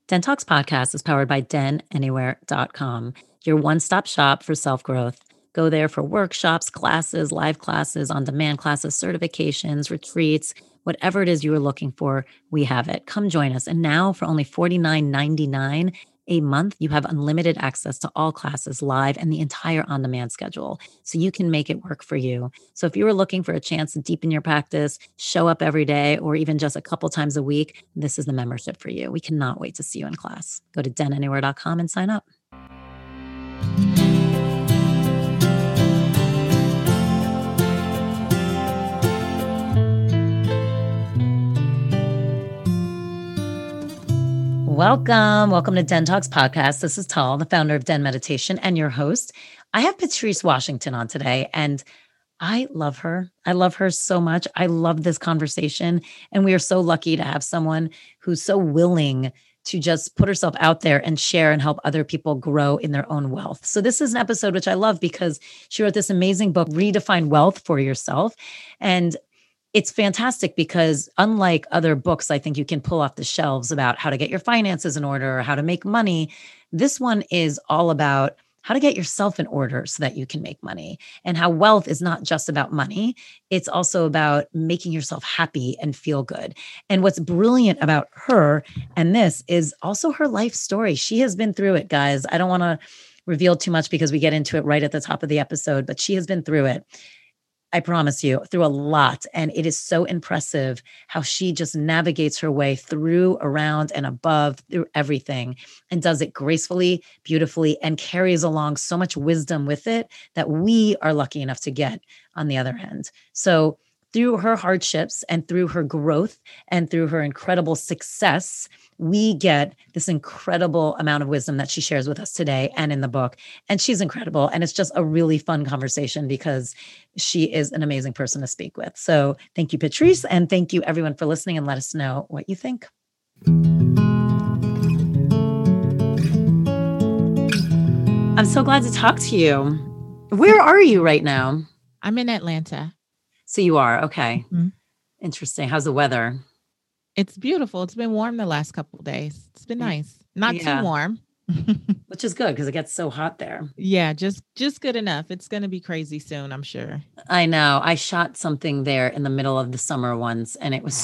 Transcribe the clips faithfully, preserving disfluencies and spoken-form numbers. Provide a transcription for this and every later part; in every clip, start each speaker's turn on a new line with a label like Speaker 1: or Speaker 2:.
Speaker 1: Den Talks podcast is powered by den anywhere dot com, your one-stop shop for self-growth. Go there for workshops, classes, live classes, on-demand classes, certifications, retreats, whatever it is you are looking for, we have it. Come join us. And now for only forty-nine ninety-nine a month, you have unlimited access to all classes live and the entire on-demand schedule, so you can make it work for you. So if you are looking for a chance to deepen your practice, show up every day, or even just a couple times a week, this is the membership for you. We cannot wait to see you in class. Go to den anywhere dot com and sign up. Welcome. Welcome to Den Talks podcast. This is Tal, the founder of Den Meditation and your host. I have Patrice Washington on today, and I love her. I love her so much. I love this conversation. And we are so lucky to have someone who's so willing to just put herself out there and share and help other people grow in their own wealth. So this is an episode which I love because she wrote this amazing book, Redefine Wealth for Yourself. And it's fantastic because unlike other books I think you can pull off the shelves about how to get your finances in order or how to make money, this one is all about how to get yourself in order so that you can make money, and how wealth is not just about money. It's also about making yourself happy and feel good. And what's brilliant about her and this is also her life story. She has been through it, guys. I don't want to reveal too much because we get into it right at the top of the episode, but she has been through it. I promise you, through a lot. And it is so impressive how she just navigates her way through, around, and above, through everything, and does it gracefully, beautifully, and carries along so much wisdom with it that we are lucky enough to get on the other end. So through her hardships and through her growth and through her incredible success, we get this incredible amount of wisdom that she shares with us today and in the book. And she's incredible. And it's just a really fun conversation because she is an amazing person to speak with. So thank you, Patrice. And thank you everyone for listening, and let us know what you think. I'm so glad to talk to you. Where are you right now?
Speaker 2: I'm in Atlanta.
Speaker 1: So you are, okay.
Speaker 2: Mm-hmm.
Speaker 1: Interesting. How's the weather?
Speaker 2: It's beautiful. It's been warm the last couple of days. It's been nice. Not
Speaker 1: yeah.
Speaker 2: too warm.
Speaker 1: Which is good because it gets so hot there.
Speaker 2: Yeah, just just good enough. It's going to be crazy soon, I'm sure.
Speaker 1: I know. I shot something there in the middle of the summer once, and it was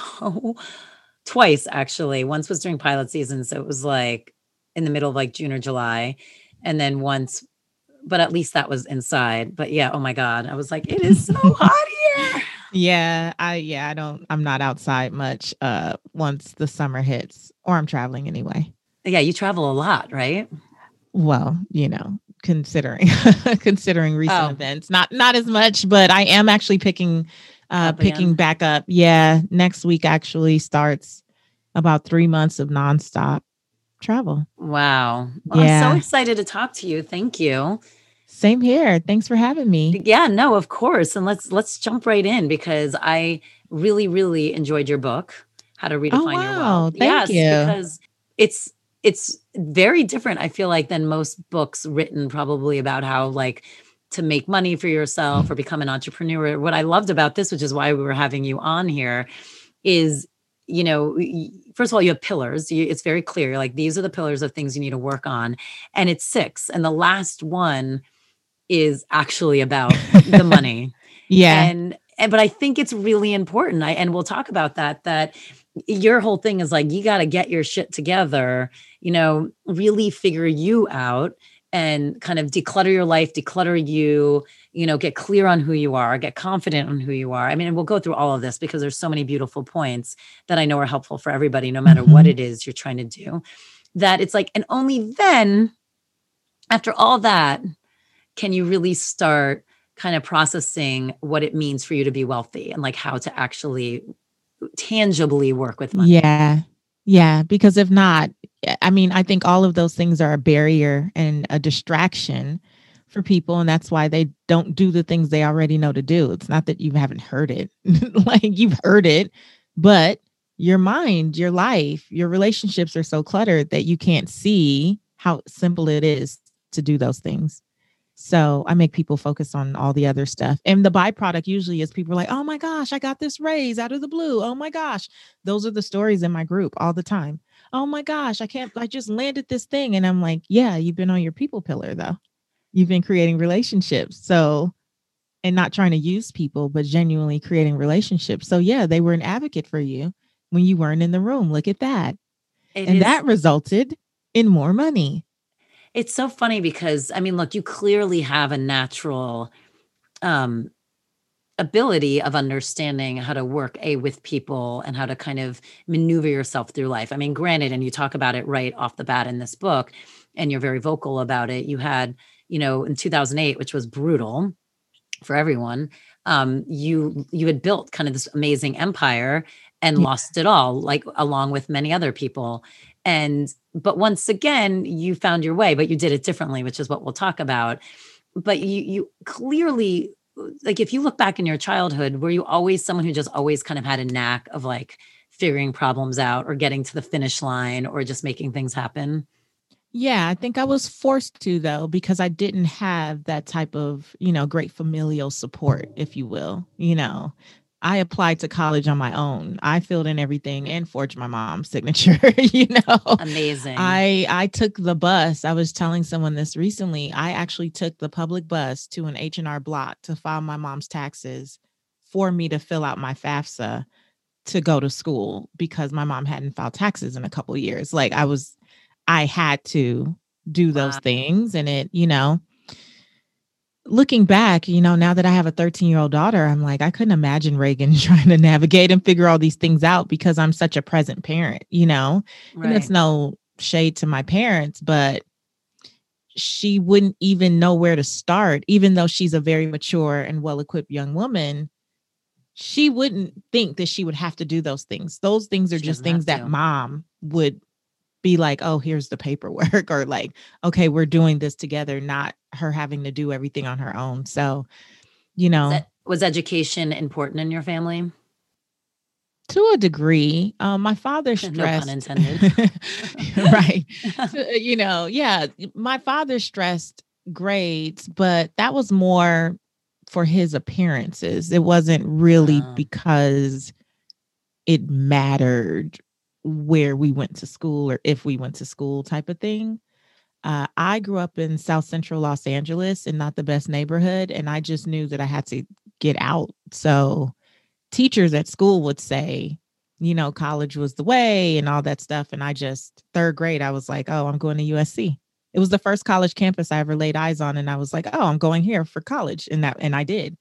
Speaker 1: so twice actually. Once was during pilot season, so it was like in the middle of like June or July, and then once, but at least that was inside. But yeah, oh my God, I was like, it is so hot here.
Speaker 2: Yeah, I yeah, I don't I'm not outside much uh once the summer hits, or I'm traveling anyway.
Speaker 1: Yeah, you travel a lot, right?
Speaker 2: Well, you know, considering considering recent
Speaker 1: Oh.
Speaker 2: events, not not as much, but I am actually picking uh
Speaker 1: Up
Speaker 2: picking
Speaker 1: again.
Speaker 2: back up. Yeah, next week actually starts about three months of nonstop travel.
Speaker 1: Wow. Well,
Speaker 2: Yeah.
Speaker 1: I'm so excited to talk to you. Thank you.
Speaker 2: Same here. Thanks for having me.
Speaker 1: Yeah, no, of course. And let's let's jump right in because I really, really enjoyed your book, How to Redefine
Speaker 2: Oh,
Speaker 1: Your
Speaker 2: wow.
Speaker 1: Wealth.
Speaker 2: Thank
Speaker 1: yes,
Speaker 2: you.
Speaker 1: because it's it's very different, I feel like, than most books written probably about how like to make money for yourself or become an entrepreneur. What I loved about this, which is why we were having you on here, is, you know, y- first of all, you have pillars. You, it's very clear, like these are the pillars of things you need to work on. And it's six. And the last one is actually about the money.
Speaker 2: Yeah.
Speaker 1: And, and, but I think it's really important. I, and we'll talk about that, that your whole thing is like, you got to get your shit together, you know, really figure you out and kind of declutter your life, declutter you, you know, get clear on who you are, get confident on who you are. I mean, and we'll go through all of this because there's so many beautiful points that I know are helpful for everybody, no matter
Speaker 2: Mhm.
Speaker 1: what it is you're trying to do, that it's like, and only then after all that, can you really start kind of processing what it means for you to be wealthy and like how to actually tangibly work with money.
Speaker 2: Yeah. Yeah. Because if not, I mean, I think all of those things are a barrier and a distraction for people. And that's why they don't do the things they already know to do. It's not that you haven't heard it, like you've heard it, but your mind, your life, your relationships are so cluttered that you can't see how simple it is to do those things. So I make people focus on all the other stuff. And the byproduct usually is people are like, oh my gosh, I got this raise out of the blue. Oh my gosh. Those are the stories in my group all the time. oh my gosh, I can't, I just landed this thing. And I'm like, yeah, you've been on your people pillar though. You've been creating relationships. So, and not trying to use people, but genuinely creating relationships. So yeah, they were an advocate for you when you weren't in the room. Look at that.
Speaker 1: It
Speaker 2: And
Speaker 1: is.
Speaker 2: that resulted in more money.
Speaker 1: It's so funny because, I mean, look, you clearly have a natural um, ability of understanding how to work a with people and how to kind of maneuver yourself through life. I mean, granted, and you talk about it right off the bat in this book, and you're very vocal about it. You had, you know, in two thousand eight, which was brutal for everyone, um, you you had built kind of this amazing empire and
Speaker 2: Yeah.
Speaker 1: lost it all, like along with many other people. And but once again, you found your way, but you did it differently, which is what we'll talk about. But you you clearly, like, if you look back in your childhood, were you always someone who just always kind of had a knack of like figuring problems out or getting to the finish line or just making things happen?
Speaker 2: Yeah, I think I was forced to though, because I didn't have that type of, you know, great familial support, if you will. You know, I applied to college on my own. I filled in everything and forged my mom's signature, you know.
Speaker 1: Amazing.
Speaker 2: I I took the bus. I was telling someone this recently. I actually took the public bus to an H and R Block to file my mom's taxes for me to fill out my FAFSA to go to school because my mom hadn't filed taxes in a couple of years. Like I was I had to do those
Speaker 1: Wow.
Speaker 2: things. And it, you know, looking back, you know, now that I have a thirteen year old daughter, I'm like, I couldn't imagine Reagan trying to navigate and figure all these things out because I'm such a present parent, you know, and that's
Speaker 1: Right.
Speaker 2: no shade to my parents, but she wouldn't even know where to start, even though she's a very mature and well equipped young woman. She wouldn't think that she would have to do those things. Those things are
Speaker 1: She
Speaker 2: just
Speaker 1: doesn't have
Speaker 2: things that
Speaker 1: to.
Speaker 2: mom would be like, oh, here's the paperwork, or like, okay, we're doing this together, not her having to do everything on her own. So, you
Speaker 1: Was
Speaker 2: know,
Speaker 1: that was education important in your family?
Speaker 2: to a degree, um, my father
Speaker 1: No pun
Speaker 2: stressed,
Speaker 1: intended.
Speaker 2: right? To- you know, yeah, my father stressed grades, but that was more for his appearances. It wasn't really
Speaker 1: Uh,
Speaker 2: because it mattered where we went to school or if we went to school type of thing. Uh, I grew up in South Central Los Angeles and not the best neighborhood. And I just knew that I had to get out. So teachers at school would say, you know, college was the way and all that stuff. And I just, third grade, I was like, oh, I'm going to U S C. It was the first college campus I ever laid eyes on. And I was like, oh, I'm going here for college. And that, and I did.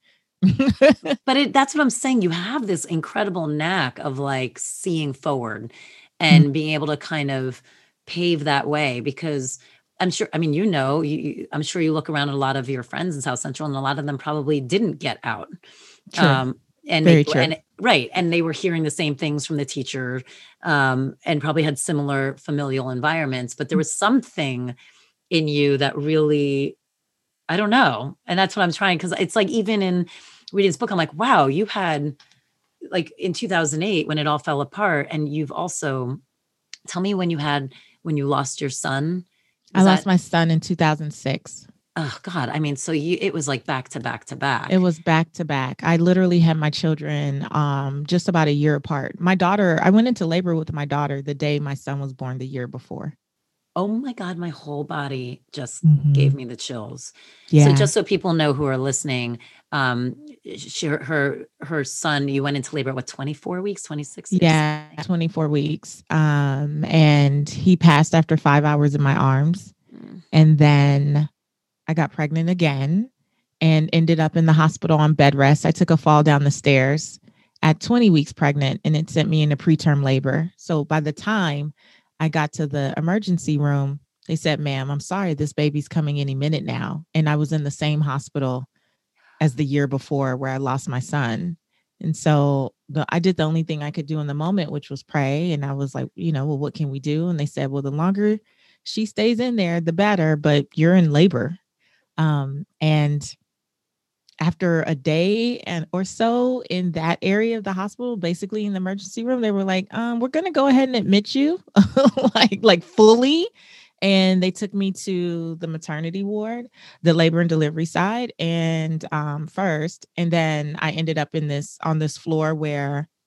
Speaker 1: but it, that's what I'm saying. You have this incredible knack of like seeing forward and being able to kind of pave that way because I'm sure, I mean, you know, you, you- I'm sure you look around at a lot of your friends in South Central and a lot of them probably didn't get out.
Speaker 2: True.
Speaker 1: Um, and they,
Speaker 2: Very true.
Speaker 1: and right. And they were hearing the same things from the teacher, um, and probably had similar familial environments, but there was something in you that really, I don't know. And that's what I'm trying. Cause it's like, even in reading this book, I'm like, wow, you had like in two thousand eight when it all fell apart. And you've also, tell me when you had, when you lost your son,
Speaker 2: I
Speaker 1: was
Speaker 2: lost
Speaker 1: that,
Speaker 2: my son in two thousand six.
Speaker 1: oh God, I mean, so you, it was like back to back to
Speaker 2: It
Speaker 1: back.
Speaker 2: was back to back. I literally had my children um just about a year apart. My daughter, I went into labor with my daughter the day my son was born the year before.
Speaker 1: Oh my God, my whole body just gave
Speaker 2: Mhm.
Speaker 1: me the chills. So
Speaker 2: Yeah.
Speaker 1: just so people know who are listening, um, she, her, her son, you went into labor, what, twenty-four weeks, twenty-six weeks?
Speaker 2: Yeah, twenty-four weeks. Um and he passed after five hours in my arms.
Speaker 1: Mm.
Speaker 2: And then I got pregnant again and ended up in the hospital on bed rest. I took a fall down the stairs at twenty weeks pregnant and it sent me into preterm labor. So by the time I got to the emergency room, they said, ma'am, I'm sorry, this baby's coming any minute now. And I was in the same hospital as the year before where I lost my son. And so the, I did the only thing I could do in the moment, which was pray. And I was like, you know, well, what can we do? And they said, well, the longer she stays in there, the better, but you're in labor. Um, and after a day and or so in that area of the hospital, basically in the emergency room, they were like, um, we're gonna go ahead and admit you like like fully. And they took me to the maternity ward, the labor and delivery side, and um, first, and then I ended up in this on this floor where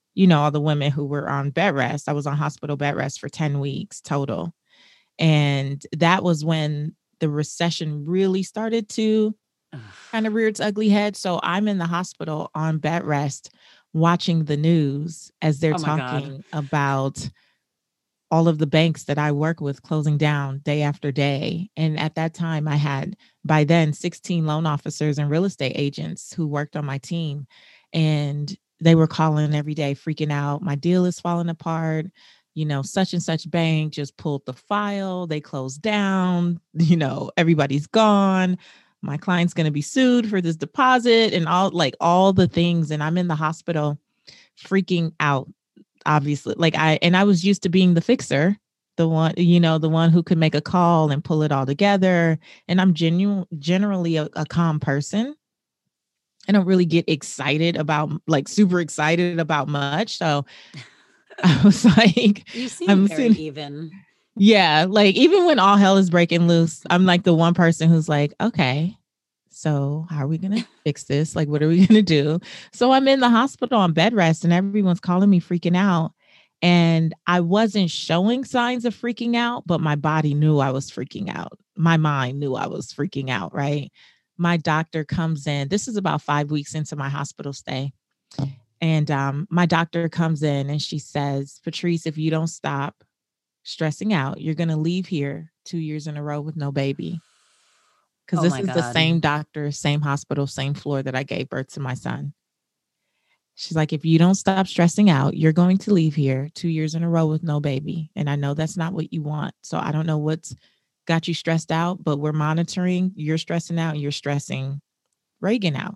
Speaker 2: you know, all the women who were on bed rest. I was on hospital bed rest for ten weeks total. And that was when the recession really started to kind of rear its ugly head. So I'm in the hospital on bed rest watching the news as they're
Speaker 1: Oh my God.
Speaker 2: talking about all of the banks that I work with closing down day after day. And at that time, I had by then sixteen loan officers and real estate agents who worked on my team. And they were calling every day, freaking out. My deal is falling apart. You know, such and such bank just pulled the file. They closed down. You know, everybody's gone. My client's going to be sued for this deposit and all like all the things. And I'm in the hospital freaking out, obviously. Like I, and I was used to being the fixer, the one, you know, the one who could make a call and pull it all together. And I'm genuine, generally a, a calm person. I don't really get excited about like super excited about much. So I was like,
Speaker 1: You seem
Speaker 2: I'm
Speaker 1: very
Speaker 2: seeing,
Speaker 1: even.
Speaker 2: yeah, like even when all hell is breaking loose, I'm like the one person who's like, okay, so how are we going to fix this? Like, what are we going to do? So I'm in the hospital on bed rest and everyone's calling me freaking out. And I wasn't showing signs of freaking out, but my body knew I was freaking out. My mind knew I was freaking out, right? My doctor comes in. This is about five weeks into my hospital stay. And um, my doctor comes in and she says, Patrice, if you don't stop stressing out, you're going to leave here two years in a row with no baby. Because
Speaker 1: Oh
Speaker 2: this
Speaker 1: my
Speaker 2: is
Speaker 1: God.
Speaker 2: the same doctor, same hospital, same floor that I gave birth to my son. She's like, if you don't stop stressing out, you're going to leave here two years in a row with no baby. And I know that's not what you want. So I don't know what's got you stressed out, but we're monitoring. You're stressing out. You're stressing Reagan out.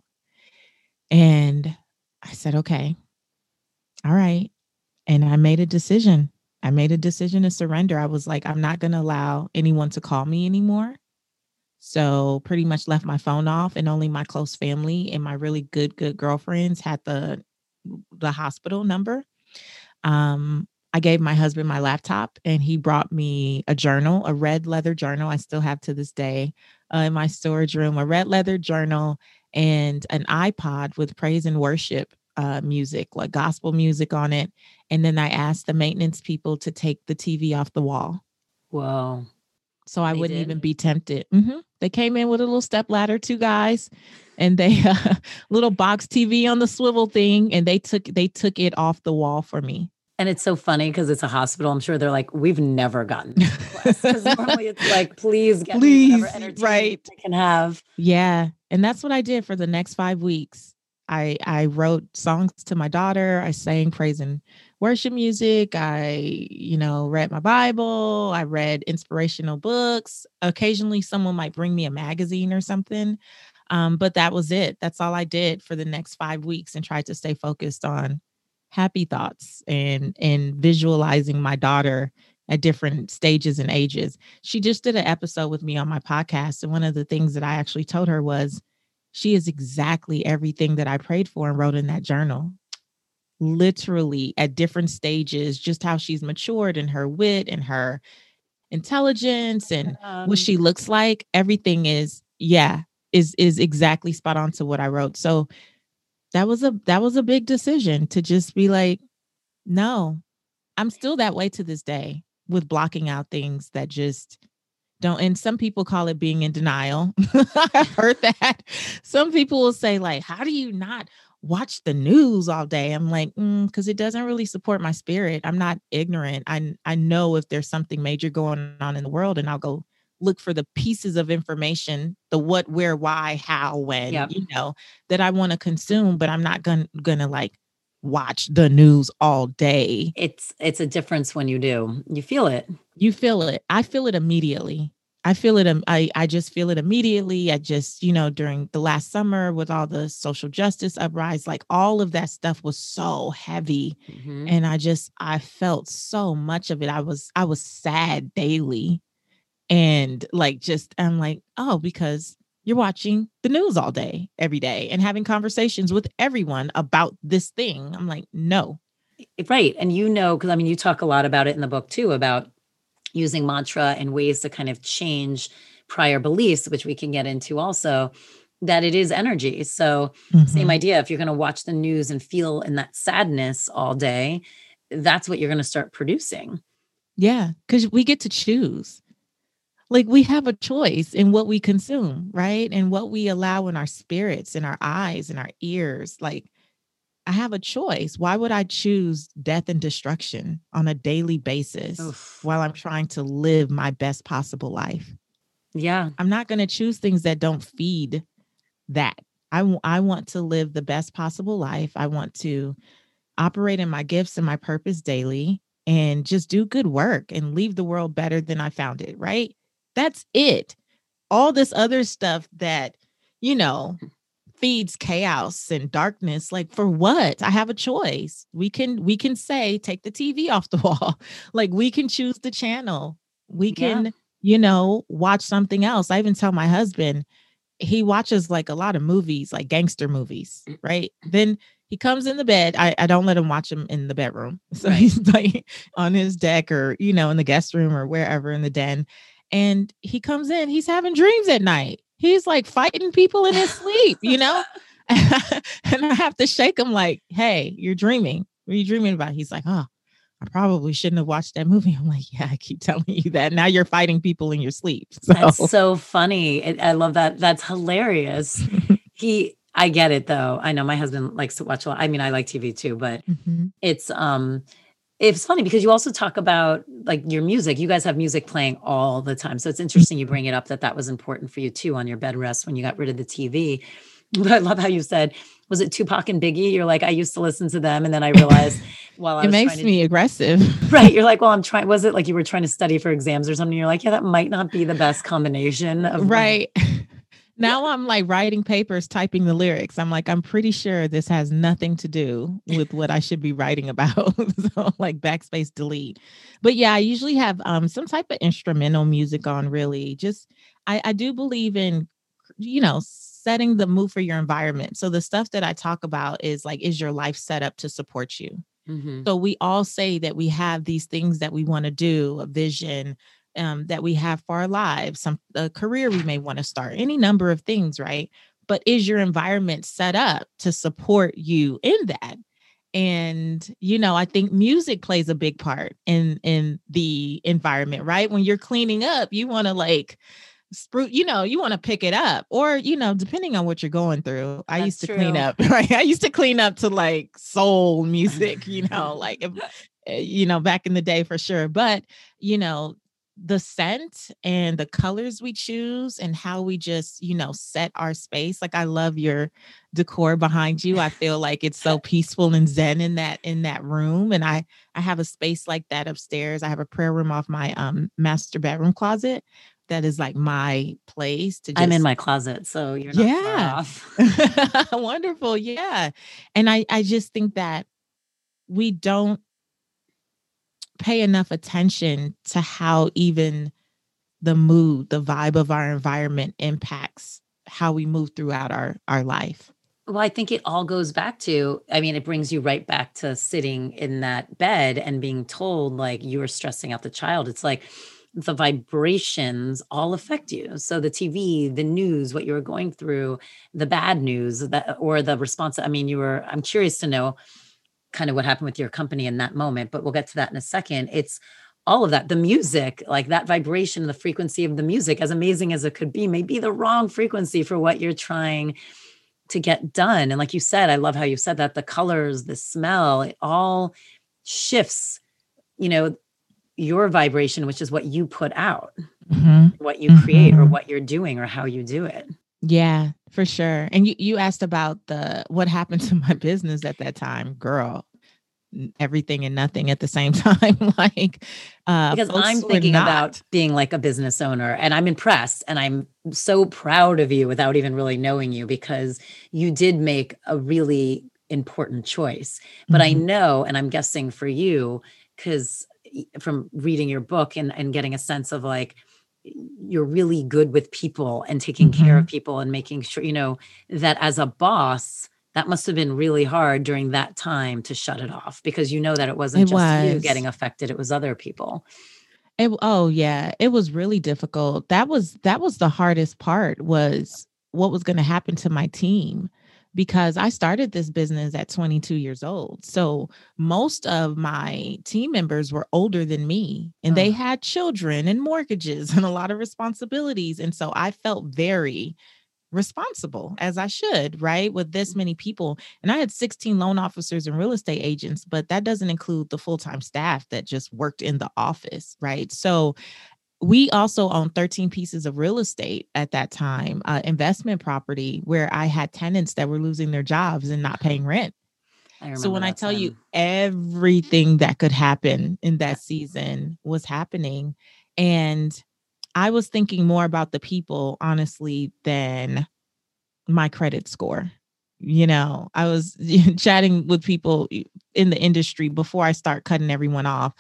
Speaker 2: And I said, okay, all right. And I made a decision. I made a decision to surrender. I was like, I'm not going to allow anyone to call me anymore. So pretty much left my phone off and only my close family and my really good, good girlfriends had the, the hospital number. Um, I gave my husband my laptop and he brought me a journal, a red leather journal. I still have to this day uh, in my storage room, a red leather journal and an iPod with praise and worship uh, music, like gospel music on it. And then I asked the maintenance people to take the T V off the wall.
Speaker 1: Whoa.
Speaker 2: So I
Speaker 1: They
Speaker 2: wouldn't
Speaker 1: did?
Speaker 2: even be tempted. Mm-hmm. They came in with a little step ladder, two guys, and they uh, little box T V on the swivel thing, and they took they took it off the wall for me.
Speaker 1: And it's so funny because it's a hospital. I'm sure they're like, we've never gotten this request. Because normally it's like, please get me whatever
Speaker 2: Please,
Speaker 1: entertainment
Speaker 2: right?
Speaker 1: I can have.
Speaker 2: Yeah, and that's what I did for the next five weeks. I I wrote songs to my daughter. I sang praise and worship music. I, you know, read my Bible. I read inspirational books. Occasionally, someone might bring me a magazine or something. Um, but that was it. That's all I did for the next five weeks and tried to stay focused on happy thoughts and and visualizing my daughter at different stages and ages. She just did an episode with me on my podcast. And one of the things that I actually told her was, she is exactly everything that I prayed for and wrote in that journal. Literally at different stages, just how she's matured in her wit and her intelligence and
Speaker 1: Um,
Speaker 2: what she looks like. Everything is, yeah, is is exactly spot on to what I wrote. So that was a that was a big decision to just be like, no, I'm still that way to this day with blocking out things that just don't. And some people call it being in denial. I've heard that. Some people will say, like, how do you not watch the news all day? I'm like, because mm, it doesn't really support my spirit. I'm not ignorant. I I know if there's something major going on in the world, and I'll go look for the pieces of information, the what, where, why, how, when,
Speaker 1: yep.
Speaker 2: you know, that I want to consume, but I'm not gonna gonna like watch the news all day.
Speaker 1: It's it's a difference when you do. You feel it.
Speaker 2: You feel it. I feel it immediately. I feel it. Um, I, I just feel it immediately. I just, you know, during the last summer with all the social justice uprise, like all of that stuff was so heavy.
Speaker 1: Mm-hmm.
Speaker 2: And I just, I felt so much of it. I was, I was sad daily. And like, just, I'm like, oh, because you're watching the news all day, every day and having conversations with everyone about this thing. I'm like, no.
Speaker 1: Right. And you know, because I mean, you talk a lot about it in the book too, about using mantra and ways to kind of change prior beliefs, which we can get into also. that it is energy. So same
Speaker 2: Mm-hmm.
Speaker 1: idea. If you're going to watch the news and feel in that sadness all day, that's what you're going to start producing.
Speaker 2: Yeah, because we get to choose. Like we have a choice in what we consume, right? And what we allow in our spirits, in our eyes, in our ears. Like I have a choice. Why would I choose death and destruction on a daily basis
Speaker 1: Oof.
Speaker 2: while I'm trying to live my best possible life?
Speaker 1: Yeah.
Speaker 2: I'm not going to choose things that don't feed that. I, w- I want to live the best possible life. I want to operate in my gifts and my purpose daily and just do good work and leave the world better than I found it, right? That's it. All this other stuff that, you know, feeds chaos and darkness, like for what? I have a choice. We can we can say take the T V off the wall. Like we can choose the channel. We
Speaker 1: Yeah.
Speaker 2: can, you know, watch something else. I even tell my husband, he watches like a lot of movies, like gangster movies, right? Then he comes in the bed. I, I don't let him watch him in the bedroom. So
Speaker 1: Right.
Speaker 2: he's like on his deck or, you know, in the guest room or wherever in the den. And he comes in, he's having dreams at night. He's like fighting people in his sleep, you know? And I have to shake him like, hey, you're dreaming. What are you dreaming about? He's like, oh, I probably shouldn't have watched that movie. I'm like, yeah, I keep telling you that. Now you're fighting people in your sleep. So.
Speaker 1: That's so funny. It, I love that. That's hilarious. He, I get it though. I know my husband likes to watch a lot. I mean, I like T V too, but
Speaker 2: Mm-hmm.
Speaker 1: it's, um, it's funny because you also talk about like your music. You guys have music playing all the time. So it's interesting you bring it up that that was important for you too on your bed rest when you got rid of the T V. But I love how you said, was it Tupac and Biggie? You're like, I used to listen to them. And then I realized while I
Speaker 2: It
Speaker 1: was
Speaker 2: makes
Speaker 1: trying to,
Speaker 2: me aggressive.
Speaker 1: right. You're like, well, I'm trying, was it like you were trying to study for exams or something? You're like, yeah, that might not be the best combination of like,
Speaker 2: Right. Now I'm like writing papers, typing the lyrics. I'm like, I'm pretty sure this has nothing to do with what I should be writing about. So like backspace delete. But yeah, I usually have um some type of instrumental music on really. Just I, I do believe in, you know, setting the mood for your environment. So the stuff that I talk about is like, is your life set up to support you?
Speaker 1: Mhm.
Speaker 2: So we all say that we have these things that we want to do, a vision um, that we have for our lives, some a career we may want to start, any number of things, right? But is your environment set up to support you in that? And you know, I think music plays a big part in in the environment, right? When you're cleaning up, you want to like spruce, you know, you want to pick it up, or you know, depending on what you're going through. I used
Speaker 1: That's
Speaker 2: to clean
Speaker 1: true.
Speaker 2: up, right? I used to clean up to like soul music, you know, like if, eh, you know, back in the day for sure. But you know, the scent and the colors we choose and how we just, you know, set our space. Like I love your decor behind you. I feel like it's so peaceful and zen in that in that room. And I I have a space like that upstairs. I have a prayer room off my um master bedroom closet that is like my place to
Speaker 1: I'm in
Speaker 2: just,
Speaker 1: my closet, so you're not far
Speaker 2: yeah.
Speaker 1: off.
Speaker 2: Wonderful. Yeah. And I I just think that we don't pay enough attention to how even the mood, the vibe of our environment impacts how we move throughout our our life.
Speaker 1: Well, I think it all goes back to, I mean, it brings you right back to sitting in that bed and being told like you were stressing out the child. It's like the vibrations all affect you. So the T V, the news, what you were going through, the bad news that or the response. I mean, you were, I'm curious to know kind of what happened with your company in that moment, but we'll get to that in a second. It's all of that. The music, like that vibration, the frequency of the music, as amazing as it could be, may be the wrong frequency for what you're trying to get done. And like you said, I love how you said that the colors, the smell, it all shifts, you know, your vibration, which is what you put out,
Speaker 2: Mhm.
Speaker 1: what you create or
Speaker 2: Mhm.
Speaker 1: what you're doing or how you do it.
Speaker 2: Yeah, for sure. And you you asked about the what happened to my business at that time, girl. n- Everything and nothing at the same time. Like uh
Speaker 1: Because
Speaker 2: folks
Speaker 1: I'm
Speaker 2: were
Speaker 1: thinking
Speaker 2: not.
Speaker 1: about being like a business owner and I'm impressed and I'm so proud of you without even really knowing you because you did make a really important choice. But I
Speaker 2: Mhm.
Speaker 1: know, and I'm guessing for you, because from reading your book and, and getting a sense of like, you're really good with people and taking care of
Speaker 2: Mhm.
Speaker 1: people and making sure, you know, that as a boss, that must have been really hard during that time to shut it off because you know that it wasn't
Speaker 2: It
Speaker 1: just you
Speaker 2: was.
Speaker 1: getting affected, it was other people.
Speaker 2: It, oh yeah, it was really difficult. That was that was the hardest part was what was going to happen to my team, because I started this business at twenty-two years old. So most of my team members were older than me, and oh. they had children and mortgages and a lot of responsibilities. And so I felt very responsible, as I should, right? With this many people. And I had sixteen loan officers and real estate agents, but that doesn't include the full-time staff that just worked in the office, right? So we also owned thirteen pieces of real estate at that time, uh, investment property, where I had tenants that were losing their jobs and not paying rent. So when I tell time. you everything that could happen in that season was happening, and I was thinking more about the people, honestly, than my credit score. You know, I was chatting with people in the industry before I start cutting everyone off.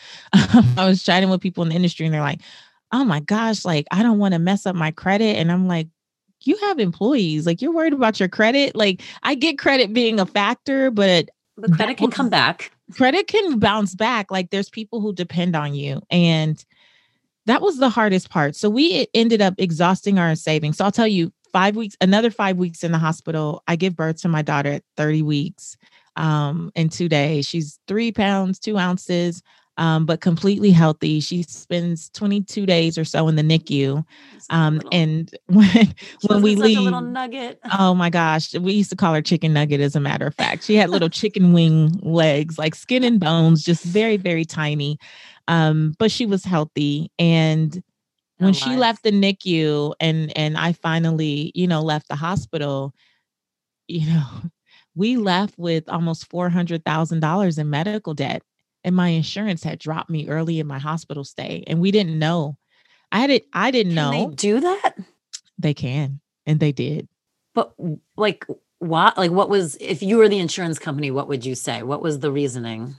Speaker 2: I was chatting with people in the industry, and they're like, oh my gosh, like, I don't want to mess up my credit. And I'm like, you have employees, like, you're worried about your credit. Like, I get credit being a factor, but
Speaker 1: the credit can come back.
Speaker 2: Credit can bounce back. Like, there's people who depend on you. And that was the hardest part. So we ended up exhausting our savings. So I'll tell you, five weeks, another five weeks in the hospital. I give birth to my daughter at thirty weeks um, in two days. She's three pounds, two ounces. Um, but completely healthy. She spends twenty-two days or so in the N I C U. Um, little, and when, when we leave, a little nugget. Oh my gosh, we used to call her Chicken Nugget, as a matter of fact. She had little chicken wing legs, like skin and bones, just very, very tiny. Um, but she was healthy. And when oh, she nice. left the N I C U and, and I finally, you know, left the hospital, you know, we left with almost four hundred thousand dollars in medical debt. And my insurance had dropped me early in my hospital stay. And we didn't know. I had it. I didn't
Speaker 1: can
Speaker 2: know.
Speaker 1: They do that?
Speaker 2: They can. And they did.
Speaker 1: But like, what, like what was, if you were the insurance company, what would you say? What was the reasoning?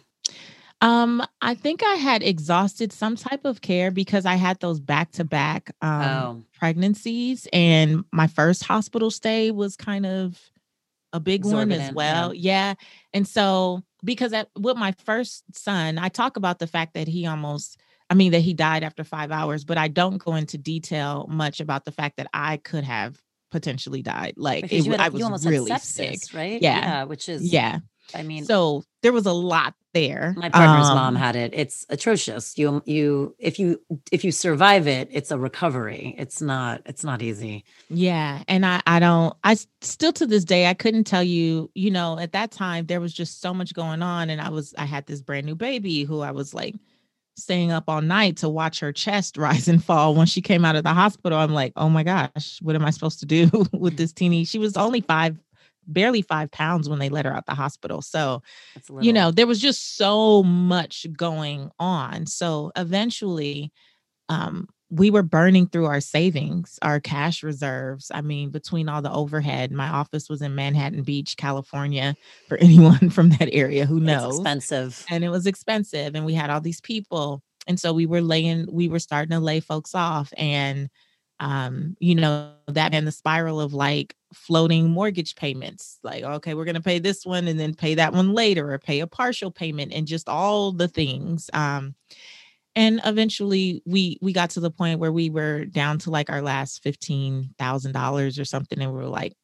Speaker 2: Um, I think I had exhausted some type of care because I had those back-to-back um, oh. pregnancies. And my first hospital stay was kind of a big Exorbitant, one as well. Yeah. yeah. And so, because at, with my first son, I talk about the fact that he almost, I mean, that he died after five hours, but I don't go into detail much about the fact that I could have potentially died. Like, it,
Speaker 1: had,
Speaker 2: I was
Speaker 1: almost
Speaker 2: really
Speaker 1: had sepsis,
Speaker 2: sick.
Speaker 1: Right?
Speaker 2: Yeah.
Speaker 1: yeah. Which is,
Speaker 2: yeah.
Speaker 1: I mean,
Speaker 2: so there was a lot there.
Speaker 1: My partner's
Speaker 2: um,
Speaker 1: mom had it. It's atrocious. You, you, if you, if you survive it, it's a recovery. It's not, it's not easy.
Speaker 2: Yeah. And I, I don't, I still to this day, I couldn't tell you, you know, at that time there was just so much going on. And I was, I had this brand new baby who I was like staying up all night to watch her chest rise and fall. When she came out of the hospital, I'm like, oh my gosh, what am I supposed to do with this teeny? She was only five barely five pounds when they let her out the hospital. So, you know, there was just so much going on. So eventually, um, we were burning through our savings, our cash reserves. I mean, between all the overhead, my office was in Manhattan Beach, California, for anyone from that area who knows.
Speaker 1: It's expensive.
Speaker 2: And it was expensive. And we had all these people. And so we were laying, we were starting to lay folks off. And um, you know, that and the spiral of like floating mortgage payments, like, okay, we're going to pay this one and then pay that one later, or pay a partial payment, and just all the things. Um, and eventually we, we got to the point where we were down to like our last fifteen thousand dollars or something. And we were like,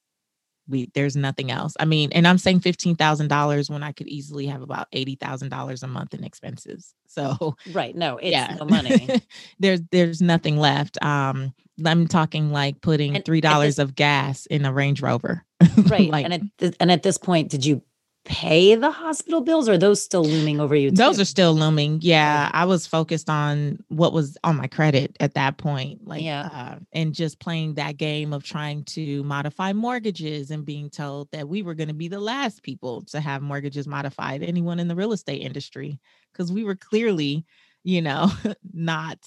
Speaker 2: we, there's nothing else. I mean, and I'm saying fifteen thousand dollars when I could easily have about eighty thousand dollars a month in expenses. So,
Speaker 1: right. No, it's yeah. no money.
Speaker 2: there's, there's nothing left. Um, I'm talking like putting three dollars of gas in a Range Rover.
Speaker 1: Right.
Speaker 2: like,
Speaker 1: and at th- and at this point, did you pay the hospital bills, or are those still looming over you too?
Speaker 2: Those are still looming. Yeah. I was focused on what was on my credit at that point. Like,
Speaker 1: yeah.
Speaker 2: uh, and just playing that game of trying to modify mortgages and being told that we were going to be the last people to have mortgages modified, anyone in the real estate industry, because we were clearly, you know, not,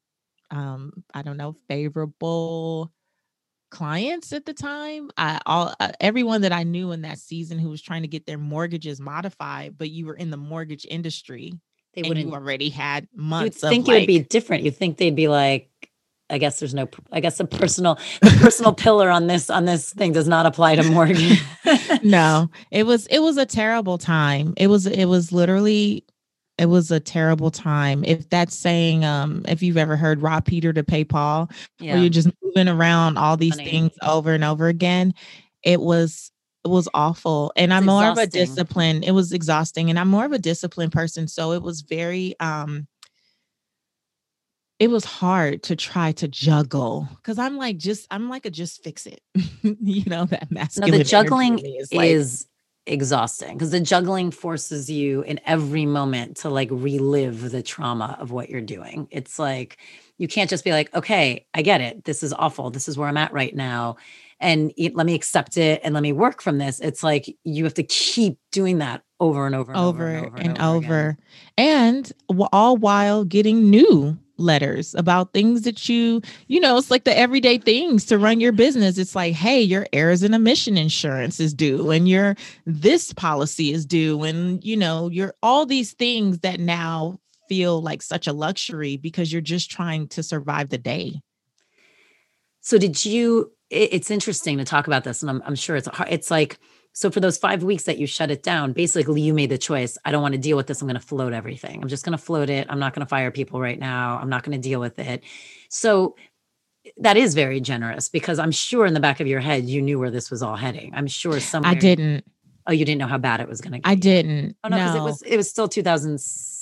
Speaker 2: um, I don't know, favorable clients at the time. I all uh, everyone that I knew in that season who was trying to get their mortgages modified, but you were in the mortgage industry,
Speaker 1: they
Speaker 2: and
Speaker 1: wouldn't.
Speaker 2: You already had months.
Speaker 1: You'd think
Speaker 2: of
Speaker 1: it
Speaker 2: like,
Speaker 1: would be different. You think they'd be like, I guess there's no. I guess the personal the personal pillar on this on this thing does not apply to mortgage.
Speaker 2: No, it was it was a terrible time. It was it was literally It was a terrible time. If that's saying, um, if you've ever heard rob Peter to pay Paul, where
Speaker 1: Yeah.
Speaker 2: you're just moving around all these
Speaker 1: Funny.
Speaker 2: things over and over again, it was it was awful. And
Speaker 1: It's
Speaker 2: I'm more of a
Speaker 1: exhausting.
Speaker 2: discipline. It was exhausting, and I'm more of a disciplined person, so it was very um it was hard to try to juggle because I'm like just I'm like a just fix it. You know, that
Speaker 1: No, the
Speaker 2: masculine energy in
Speaker 1: juggling
Speaker 2: me is like,
Speaker 1: is exhausting because the juggling forces you in every moment to like relive the trauma of what you're doing. It's like you can't just be like, okay, I get it. This is awful. This is where I'm at right now. And it, let me accept it and let me work from this. It's like you have to keep doing that over and over and over and
Speaker 2: over
Speaker 1: over and
Speaker 2: and
Speaker 1: over again.
Speaker 2: over. And w- all while getting new letters about things that you, you know, it's like the everyday things to run your business. It's like, hey, your errors and emission insurance is due, and your this policy is due, and you know, your all these things that now feel like such a luxury because you're just trying to survive the day.
Speaker 1: So did you, it- it's interesting to talk about this, and I'm, I'm sure it's hard. It's like, so for those five weeks that you shut it down, basically you made the choice. I don't want to deal with this. I'm going to float everything. I'm just going to float it. I'm not going to fire people right now. I'm not going to deal with it. So that is very generous because I'm sure in the back of your head, you knew where this was all heading. I'm sure somewhere.
Speaker 2: I didn't.
Speaker 1: Oh, you didn't know how bad it was going to get.
Speaker 2: I
Speaker 1: yet.
Speaker 2: didn't.
Speaker 1: Oh no, because it
Speaker 2: No.
Speaker 1: was, it was still two thousand.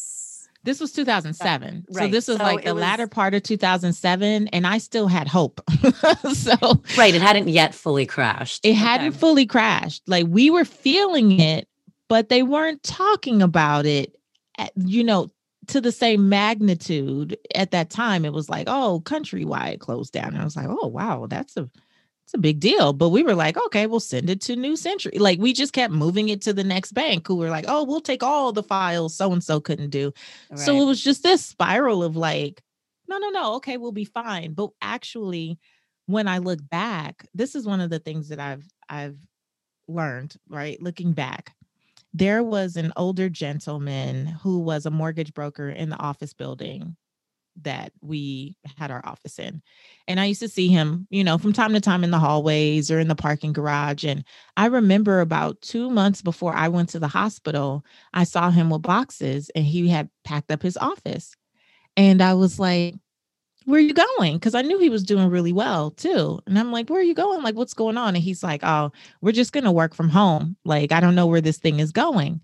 Speaker 2: This was two thousand seven. So
Speaker 1: Right.
Speaker 2: this was
Speaker 1: So
Speaker 2: like
Speaker 1: it
Speaker 2: the
Speaker 1: was-
Speaker 2: latter part of two thousand seven, and I still had hope. So
Speaker 1: Right. It hadn't yet fully crashed.
Speaker 2: it
Speaker 1: Okay.
Speaker 2: hadn't fully crashed. Like we were feeling it, but they weren't talking about it, at, you know, to the same magnitude at that time. It was like, oh, Countrywide closed down. And I was like, oh, wow, that's a it's a big deal. But we were like, okay, we'll send it to New Century. Like we just kept moving it to the next bank, who were like, oh, we'll take all the files so-and-so couldn't do.
Speaker 1: Right.
Speaker 2: So it was just this spiral of like, no, no, no. Okay, we'll be fine. But actually, when I look back, this is one of the things that I've I've learned, right? Looking back, there was an older gentleman who was a mortgage broker in the office building that we had our office in. And I used to see him, you know, from time to time in the hallways or in the parking garage. And I remember about two months before I went to the hospital, I saw him with boxes and he had packed up his office. And I was like, where are you going? Because I knew he was doing really well too. And I'm like, where are you going? Like, what's going on? And he's like, oh, we're just going to work from home. Like, I don't know where this thing is going.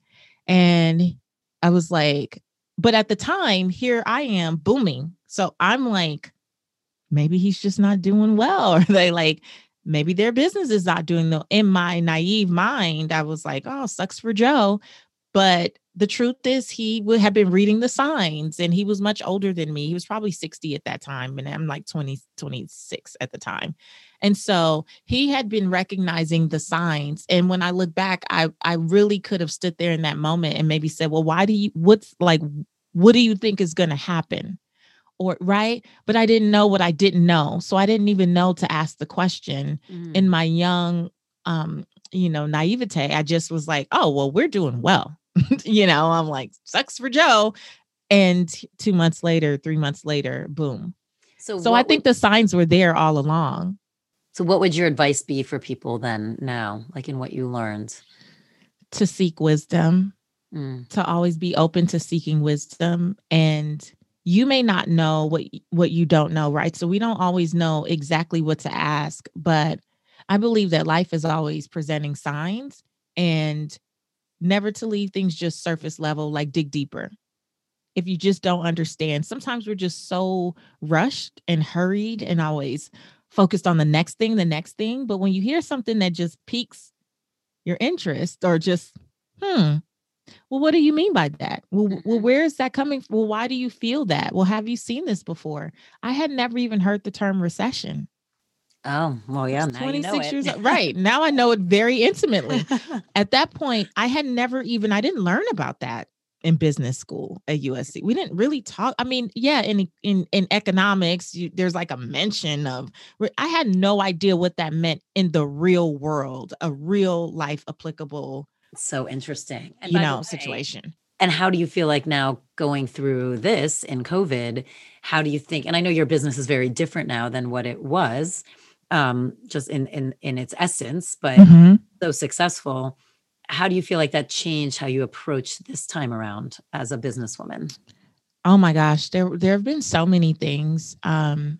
Speaker 2: And I was like, but at the time, here I am booming. So I'm like, maybe he's just not doing well. Or they like, maybe their business is not doing the, in my naive mind, I was like, oh, sucks for Joe. But the truth is he would have been reading the signs, and he was much older than me. He was probably sixty at that time. And I'm like twenty, twenty-six at the time. And so he had been recognizing the signs. And when I look back, I, I really could have stood there in that moment and maybe said, well, why do you, what's like, what do you think is going to happen? Or right. But I didn't know what I didn't know. So I didn't even know to ask the question.
Speaker 1: Mm.
Speaker 2: In my young, um, you know, naivete. I just was like, oh, well, we're doing well. You know, I'm like, sucks for Joe. And two months later, three months later, boom.
Speaker 1: So,
Speaker 2: So
Speaker 1: what
Speaker 2: I think
Speaker 1: would,
Speaker 2: the signs were there all along.
Speaker 1: so what would your advice be for people then now, like in what you learned?
Speaker 2: To seek wisdom,
Speaker 1: Mm.
Speaker 2: to always be open to seeking wisdom. And you may not know what, what you don't know, right? So we don't always know exactly what to ask, but I believe that life is always presenting signs, and never to leave things just surface level, like dig deeper. If you just don't understand, sometimes we're just so rushed and hurried and always focused on the next thing, the next thing. But when you hear something that just piques your interest, or just, hmm, well, what do you mean by that? Well,
Speaker 1: Mhm.
Speaker 2: well, where is that coming from? Well, why do you feel that? Well, have you seen this before? I had never even heard the term recession.
Speaker 1: Oh, well, yeah. Now you know
Speaker 2: twenty-six
Speaker 1: it.
Speaker 2: years old. Right. Now I know it very intimately. At that point, I had never even, I didn't learn about that in business school at U S C. We didn't really talk. I mean, yeah, in in in economics, you, there's like a mention of, I had no idea what that meant in the real world, a real life applicable,
Speaker 1: So interesting. And
Speaker 2: you
Speaker 1: by the
Speaker 2: know,
Speaker 1: way,
Speaker 2: situation.
Speaker 1: and how do you feel like now going through this in COVID? How do you think, and I know your business is very different now than what it was, um, just in in in its essence, but
Speaker 2: Mhm.
Speaker 1: so successful. how do you feel like that changed how you approach this time around as a businesswoman?
Speaker 2: Oh my gosh, there there have been so many things. Um,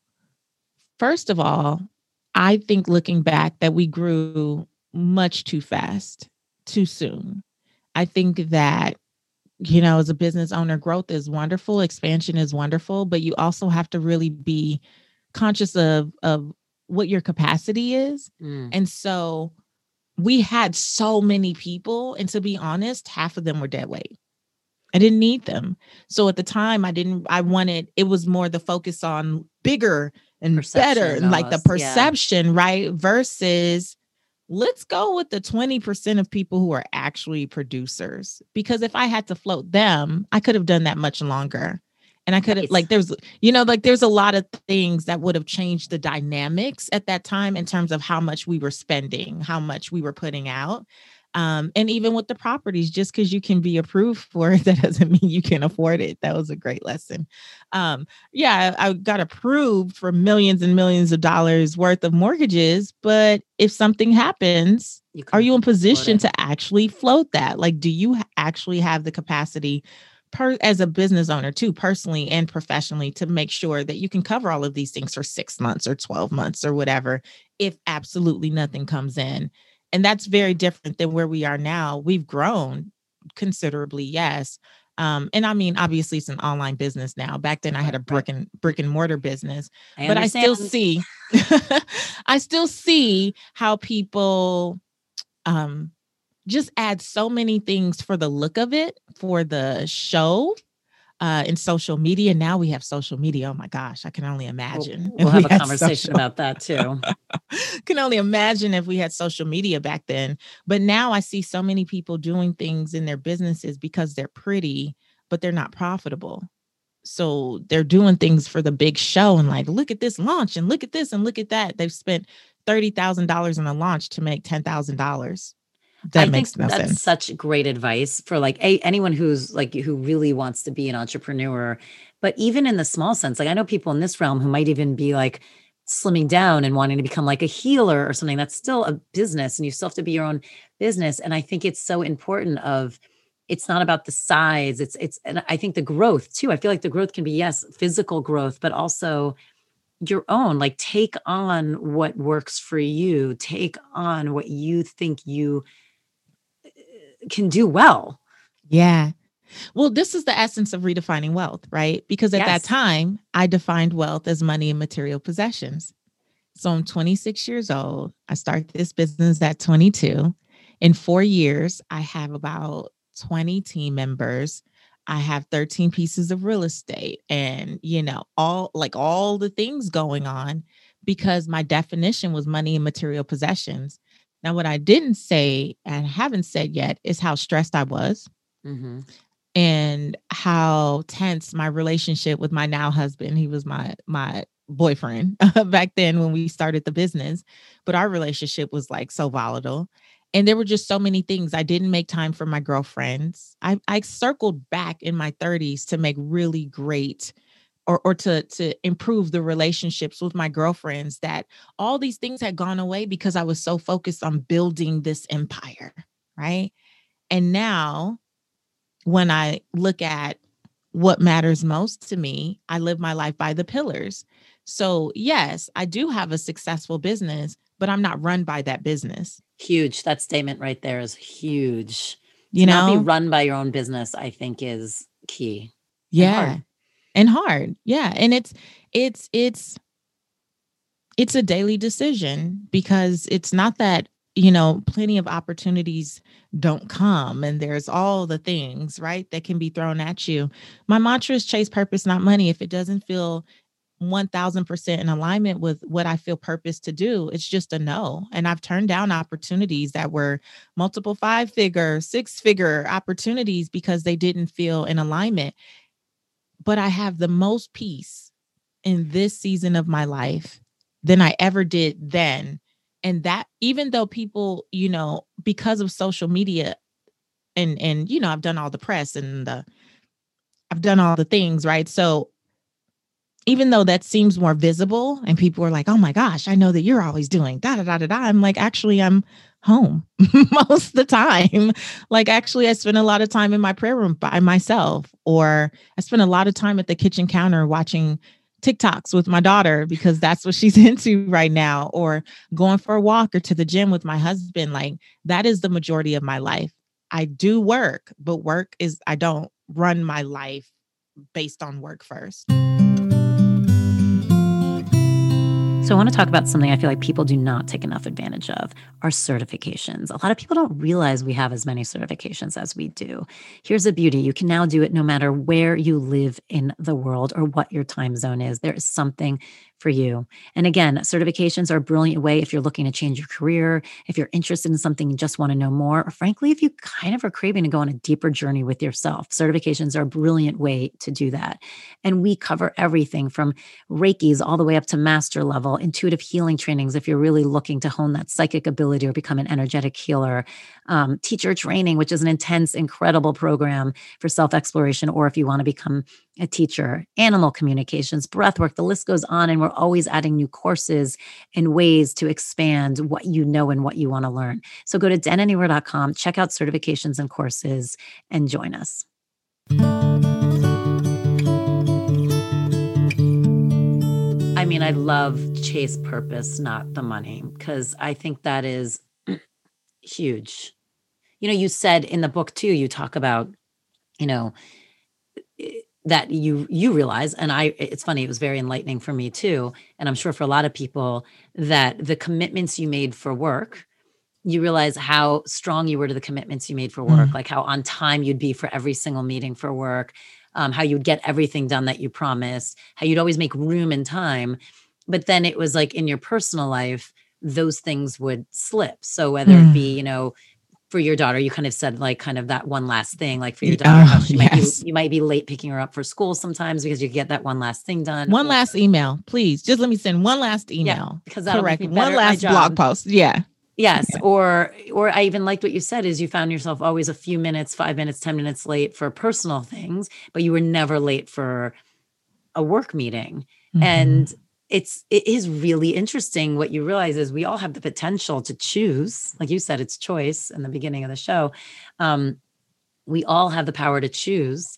Speaker 2: first of all, I think looking back that we grew much too fast, too soon. I think that, you know, as a business owner, growth is wonderful, expansion is wonderful, but you also have to really be conscious of of what your capacity is.
Speaker 1: Mm.
Speaker 2: And so we had so many people, and to be honest, half of them were dead weight. I didn't need them. So at the time, I didn't, I wanted, it was more the focus on bigger and
Speaker 1: Perception
Speaker 2: better and like the
Speaker 1: almost, yeah.
Speaker 2: perception, right? Versus let's go with the twenty percent of people who are actually producers. Because if I had to float them, I could have done that much longer. And I could have,
Speaker 1: Right.
Speaker 2: like, there's, you know, like there's a lot of things that would have changed the dynamics at that time in terms of how much we were spending, how much we were putting out. Um, and even with the properties, just because you can be approved for it, that doesn't mean you can afford it. That was a great lesson. Um, yeah, I, I got approved for millions and millions of dollars worth of mortgages. But if something happens,
Speaker 1: You
Speaker 2: are you in
Speaker 1: couldn't afford
Speaker 2: position
Speaker 1: it.
Speaker 2: to actually float that? Like, do you ha- actually have the capacity per as a business owner too, personally and professionally, to make sure that you can cover all of these things for six months or twelve months or whatever, if absolutely nothing comes in? And that's very different than where we are now. We've grown considerably, yes. Um, and I mean, obviously it's an online business now. Back then I had a
Speaker 1: Right, right.
Speaker 2: brick and brick and mortar business,
Speaker 1: I
Speaker 2: but I still
Speaker 1: understand.
Speaker 2: see, I still see how people um just add so many things for the look of it, for the show. Uh, in social media. Now we have social media. Oh my gosh, I can only
Speaker 1: We'll,
Speaker 2: imagine
Speaker 1: we'll
Speaker 2: if
Speaker 1: have
Speaker 2: we
Speaker 1: a
Speaker 2: had
Speaker 1: conversation
Speaker 2: social.
Speaker 1: about that too.
Speaker 2: Can only imagine if we had social media back then. But now I see so many people doing things in their businesses because they're pretty, but they're not profitable. So they're doing things for the big show and like, look at this launch and look at this and look at that. They've spent thirty thousand dollars on a launch to make ten thousand dollars.
Speaker 1: I
Speaker 2: That
Speaker 1: think
Speaker 2: makes no
Speaker 1: that's
Speaker 2: sense.
Speaker 1: such great advice for like a, anyone who's like who really wants to be an entrepreneur. But even in the small sense, like I know people in this realm who might even be like slimming down and wanting to become like a healer or something. That's still a business and you still have to be your own business. And I think it's so important of it's not about the size. It's it's and I think the growth too. I feel like the growth can be, yes, physical growth, but also your own. Like take on what works for you. Take on what you think you can do well.
Speaker 2: Yeah. Well, this is the essence of redefining wealth, right? Because at that
Speaker 1: Yes.
Speaker 2: time, I defined wealth as money and material possessions. So I'm twenty-six years old. I started this business at twenty-two. In four years, I have about twenty team members. I have thirteen pieces of real estate and, you know, all like all the things going on because my definition was money and material possessions. Now, what I didn't say and haven't said yet is how stressed I was
Speaker 1: Mm-hmm.
Speaker 2: and how tense my relationship with my now husband, he was my my boyfriend back then when we started the business, but our relationship was like so volatile. And there were just so many things. I didn't make time for my girlfriends. I, I circled back in my thirties to make really great or or to to improve the relationships with my girlfriends, that all these things had gone away because I was so focused on building this empire, right? And now when I look at what matters most to me, I live my life by the pillars. So, yes, I do have a successful business, but I'm not run by that business.
Speaker 1: Huge. That statement right there is huge.
Speaker 2: You
Speaker 1: To not be
Speaker 2: know?
Speaker 1: run by your own business, I think is key and
Speaker 2: Yeah.
Speaker 1: hard.
Speaker 2: And hard. Yeah. And it's it's it's it's a daily decision because it's not that, you know, plenty of opportunities don't come and there's all the things, right, that can be thrown at you. My mantra is chase purpose, not money. If it doesn't feel one thousand percent in alignment with what I feel purpose to do, it's just a no. And I've turned down opportunities that were multiple five figure, six figure opportunities because they didn't feel in alignment. But I have the most peace in this season of my life than I ever did then. And that even though people, you know, because of social media and and you know, I've done all the press and the I've done all the things, right? So even though that seems more visible and people are like, oh my gosh, I know that you're always doing da da da da da. I'm like, actually, I'm home most of the time. Like, actually, I spend a lot of time in my prayer room by myself, or I spend a lot of time at the kitchen counter watching TikToks with my daughter because that's what she's into right now, or going for a walk or to the gym with my husband. Like, that is the majority of my life. I do work, but work is, I don't run my life based on work first.
Speaker 1: So I want to talk about something I feel like people do not take enough advantage of, are certifications. A lot of people don't realize we have as many certifications as we do. Here's the beauty. You can now do it no matter where you live in the world or what your time zone is. There is something for you. And again, certifications are a brilliant way if you're looking to change your career, if you're interested in something and just want to know more, or frankly, if you kind of are craving to go on a deeper journey with yourself. Certifications are a brilliant way to do that. And we cover everything from Reikis all the way up to master level, intuitive healing trainings if you're really looking to hone that psychic ability or become an energetic healer, um, teacher training, which is an intense, incredible program for self-exploration, or if you want to become a teacher, animal communications, breathwork, the list goes on. And we're always adding new courses and ways to expand what you know and what you want to learn. So go to den anywhere dot com, check out certifications and courses, and join us. I mean, I love chase purpose, not the money, because I think that is huge. You know, you said in the book too, you talk about, you know, that you you realize, and I, it's funny, it was very enlightening for me too, and I'm sure for a lot of people, that the commitments you made for work, you realize how strong you were to the commitments you made for work, mm. like how on time you'd be for every single meeting for work, um, how you'd get everything done that you promised, how you'd always make room and time. But then it was like in your personal life, those things would slip. So whether mm. it be, you know, for your daughter, you kind of said like kind of that one last thing, like for your daughter,
Speaker 2: oh,
Speaker 1: how she
Speaker 2: yes.
Speaker 1: might be, you might be late picking her up for school sometimes because you get that one last thing done.
Speaker 2: One
Speaker 1: or,
Speaker 2: last email, please. Just let me send one last email.
Speaker 1: Yeah, because that'll
Speaker 2: correct.
Speaker 1: make me better
Speaker 2: one last blog post. Yeah.
Speaker 1: Yes.
Speaker 2: Yeah.
Speaker 1: Or, or I even liked what you said is you found yourself always a few minutes, five minutes, ten minutes late for personal things, but you were never late for a work meeting. Mm-hmm. And it's, it is really interesting. What you realize is we all have the potential to choose. Like you said, it's choice in the beginning of the show. Um, we all have the power to choose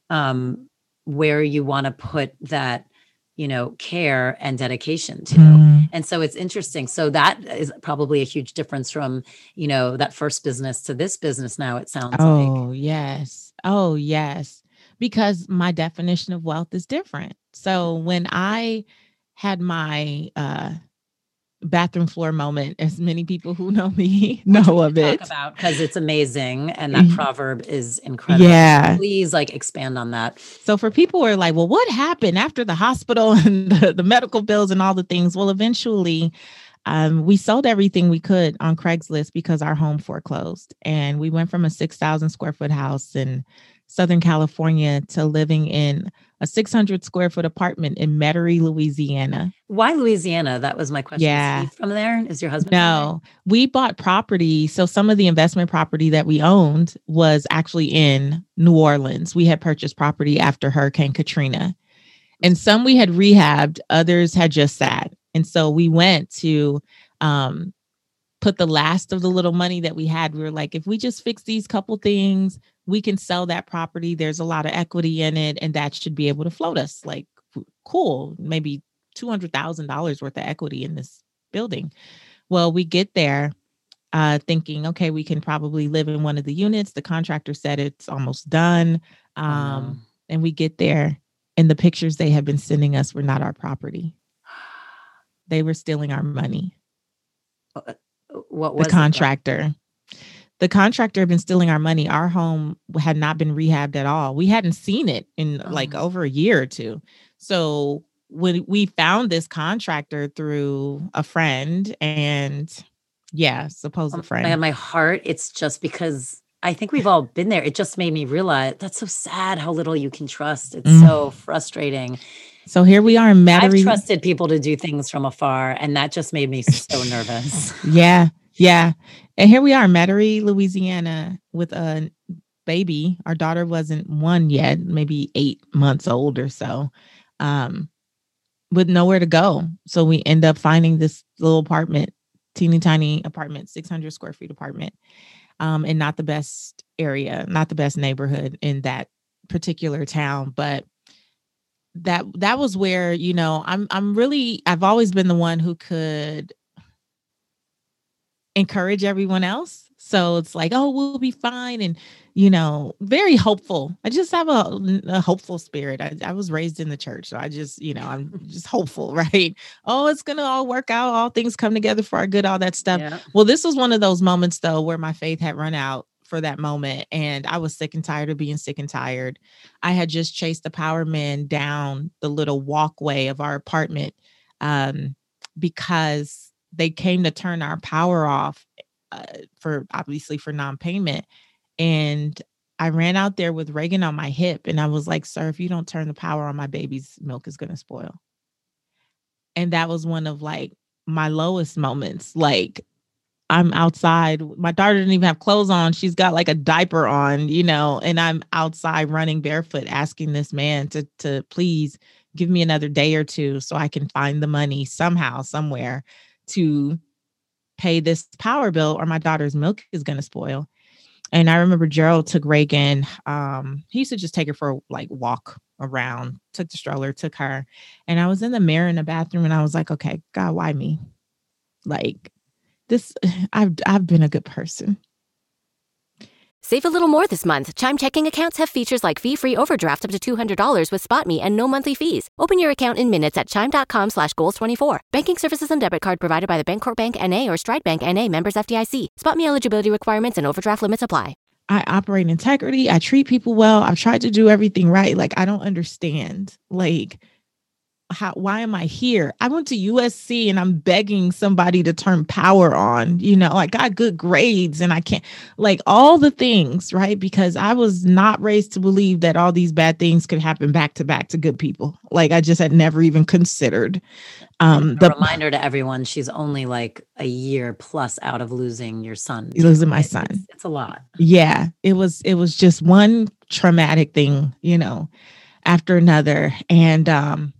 Speaker 1: um, where you want to put that, you know, care and dedication to. Mm. And so it's interesting. So that is probably a huge difference from, you know, that first business to this business now, it sounds
Speaker 2: oh,
Speaker 1: like.
Speaker 2: Oh, yes. Oh, yes. Because my definition of wealth is different. So when I had my uh, bathroom floor moment, as many people who know me know of it.
Speaker 1: Talk about, because it's amazing. And that proverb is incredible.
Speaker 2: Yeah.
Speaker 1: Please like expand on that.
Speaker 2: So for people who are like, well, what happened after the hospital and the, the medical bills and all the things? Well, eventually um, we sold everything we could on Craigslist because our home foreclosed. And we went from a six thousand square foot house in Southern California to living in a six hundred square foot apartment in Metairie, Louisiana.
Speaker 1: Why Louisiana? That was my question.
Speaker 2: Yeah.
Speaker 1: Is he from there? Is your husband
Speaker 2: No, we bought property. So some of the investment property that we owned was actually in New Orleans. We had purchased property after Hurricane Katrina, and some we had rehabbed, others had just sat. And so we went to um, put the last of the little money that we had. We were like, if we just fix these couple things, we can sell that property. There's a lot of equity in it, and that should be able to float us. Like, cool, maybe two hundred thousand dollars worth of equity in this building. Well, we get there uh, thinking, okay, we can probably live in one of the units. The contractor said it's almost done. Um, oh. And we get there, and the pictures they had been sending us were not our property. They were stealing our money.
Speaker 1: What was
Speaker 2: the contractor? The contractor had been stealing our money. Our home had not been rehabbed at all. We hadn't seen it in oh. like over a year or two. So when we found this contractor through a friend, and yeah, supposed
Speaker 1: um,
Speaker 2: friend.
Speaker 1: I have my heart. It's just because I think we've all been there. It just made me realize that's so sad how little you can trust. It's mm. so frustrating.
Speaker 2: So here we are in Metairie.
Speaker 1: I've trusted people to do things from afar, and that just made me so nervous.
Speaker 2: Yeah, yeah. And here we are in Metairie, Louisiana, with a baby. Our daughter wasn't one yet, maybe eight months old or so, um, with nowhere to go. So we end up finding this little apartment teeny tiny apartment, six hundred square feet apartment, um, and not the best area, not the best neighborhood in that particular town. But that that was where, you know, I'm I'm really I've always been the one who could encourage everyone else. So it's like, oh, we'll be fine. And, you know, very hopeful. I just have a, a hopeful spirit. I, I was raised in the church. So I just, you know, I'm just hopeful, right? Oh, it's going to all work out. All things come together for our good, all that stuff. Yeah. Well, this was one of those moments, though, where my faith had run out for that moment. And I was sick and tired of being sick and tired. I had just chased the power man down the little walkway of our apartment um, because they came to turn our power off uh, for obviously for non-payment. And I ran out there with Reagan on my hip and I was like, sir, if you don't turn the power on, my baby's milk is going to spoil. And that was one of like my lowest moments. Like I'm outside. My daughter didn't even have clothes on. She's got like a diaper on, you know, and I'm outside running barefoot, asking this man to, to please give me another day or two so I can find the money somehow, somewhere to pay this power bill or my daughter's milk is going to spoil. And I remember Gerald took Reagan. Um, he used to just take her for a like walk around, took the stroller, took her. And I was in the mirror in the bathroom and I was like, okay, God, why me? Like this, I've, I've been a good person.
Speaker 3: Save a little more this month. Chime checking accounts have features like fee-free overdraft up to two hundred dollars with SpotMe and no monthly fees. Open your account in minutes at chime.com slash goals 24. Banking services and debit card provided by the Bancorp Bank N A or Stride Bank N A, members F D I C. SpotMe eligibility requirements and overdraft limits apply.
Speaker 2: I operate in integrity. I treat people well. I've tried to do everything right. Like, I don't understand. Like, how, why am I here? I went to U S C and I'm begging somebody to turn power on, you know, I got good grades and I can't, like all the things, right? Because I was not raised to believe that all these bad things could happen back to back to good people. Like I just had never even considered.
Speaker 1: Um, a the reminder to everyone, she's only like a year plus out of losing your son.
Speaker 2: Losing my son.
Speaker 1: It's, it's a lot.
Speaker 2: Yeah, it was, it was just one traumatic thing, you know, after another. And, um,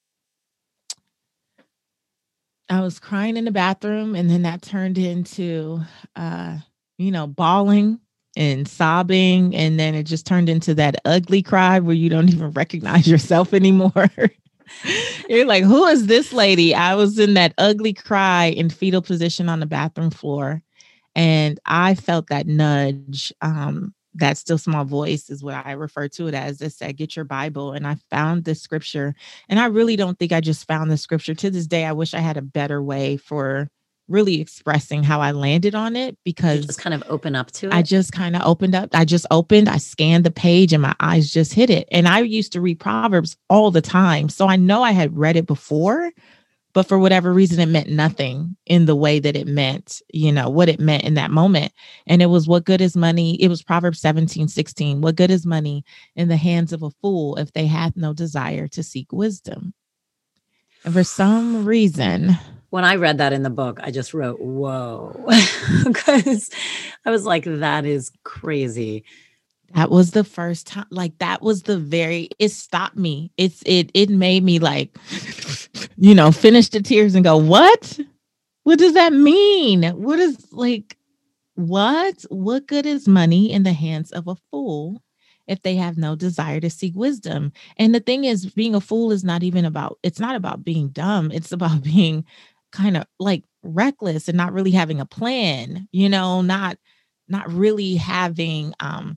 Speaker 2: I was crying in the bathroom and then that turned into, uh, you know, bawling and sobbing. And then it just turned into that ugly cry where you don't even recognize yourself anymore. You're like, who is this lady? I was in that ugly cry in fetal position on the bathroom floor. And I felt that nudge, um, that still small voice is what I refer to it as. It said, get your Bible. And I found this scripture. And I really don't think I just found the scripture. To this day, I wish I had a better way for really expressing how I landed on it, because
Speaker 1: you just kind of open up to it.
Speaker 2: I just kind of opened up. I just opened, I scanned the page and my eyes just hit it. And I used to read Proverbs all the time. So I know I had read it before, but for whatever reason, it meant nothing in the way that it meant, you know, what it meant in that moment. And it was, what good is money? It was Proverbs seventeen sixteen. What good is money in the hands of a fool if they hath no desire to seek wisdom? And for some reason,
Speaker 1: when I read that in the book, I just wrote, whoa, because I was like, that is crazy.
Speaker 2: That was the first time, like that was the very, it stopped me. It's, it, it made me like, you know, finish the tears and go, what? What does that mean? What is like, what, what good is money in the hands of a fool if they have no desire to seek wisdom? And the thing is, being a fool is not even about, it's not about being dumb. It's about being kind of like reckless and not really having a plan, you know, not, not really having, um,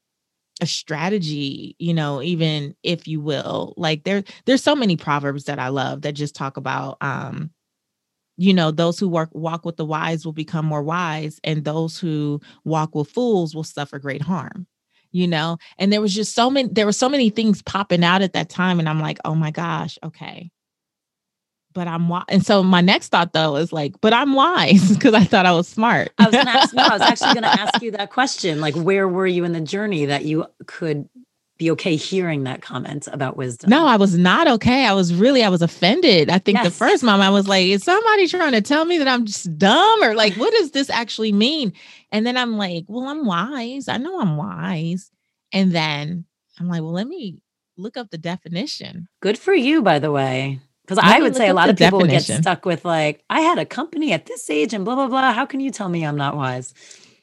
Speaker 2: a strategy, you know, even if you will, like there, there's so many proverbs that I love that just talk about, um, you know, those who work, walk with the wise will become more wise, and those who walk with fools will suffer great harm, you know? And there was just so many, there were so many things popping out at that time. And I'm like, oh my gosh, okay. But I'm wise. And so my next thought though is like, but I'm wise, because I thought I was smart.
Speaker 1: I was going to ask, no, I was actually going to ask you that question. Like, where were you in the journey that you could be okay hearing that comment about wisdom?
Speaker 2: No, I was not okay. I was really, I was offended. I think yes. The first moment I was like, is somebody trying to tell me that I'm just dumb, or like, what does this actually mean? And then I'm like, well, I'm wise. I know I'm wise. And then I'm like, well, let me look up the definition.
Speaker 1: Good for you, by the way. Because
Speaker 2: Let
Speaker 1: I
Speaker 2: me
Speaker 1: would
Speaker 2: look
Speaker 1: say a
Speaker 2: up
Speaker 1: lot
Speaker 2: the
Speaker 1: of people would get
Speaker 2: definition.
Speaker 1: stuck with like, I had a company at this age and blah, blah, blah. How can you tell me I'm not wise?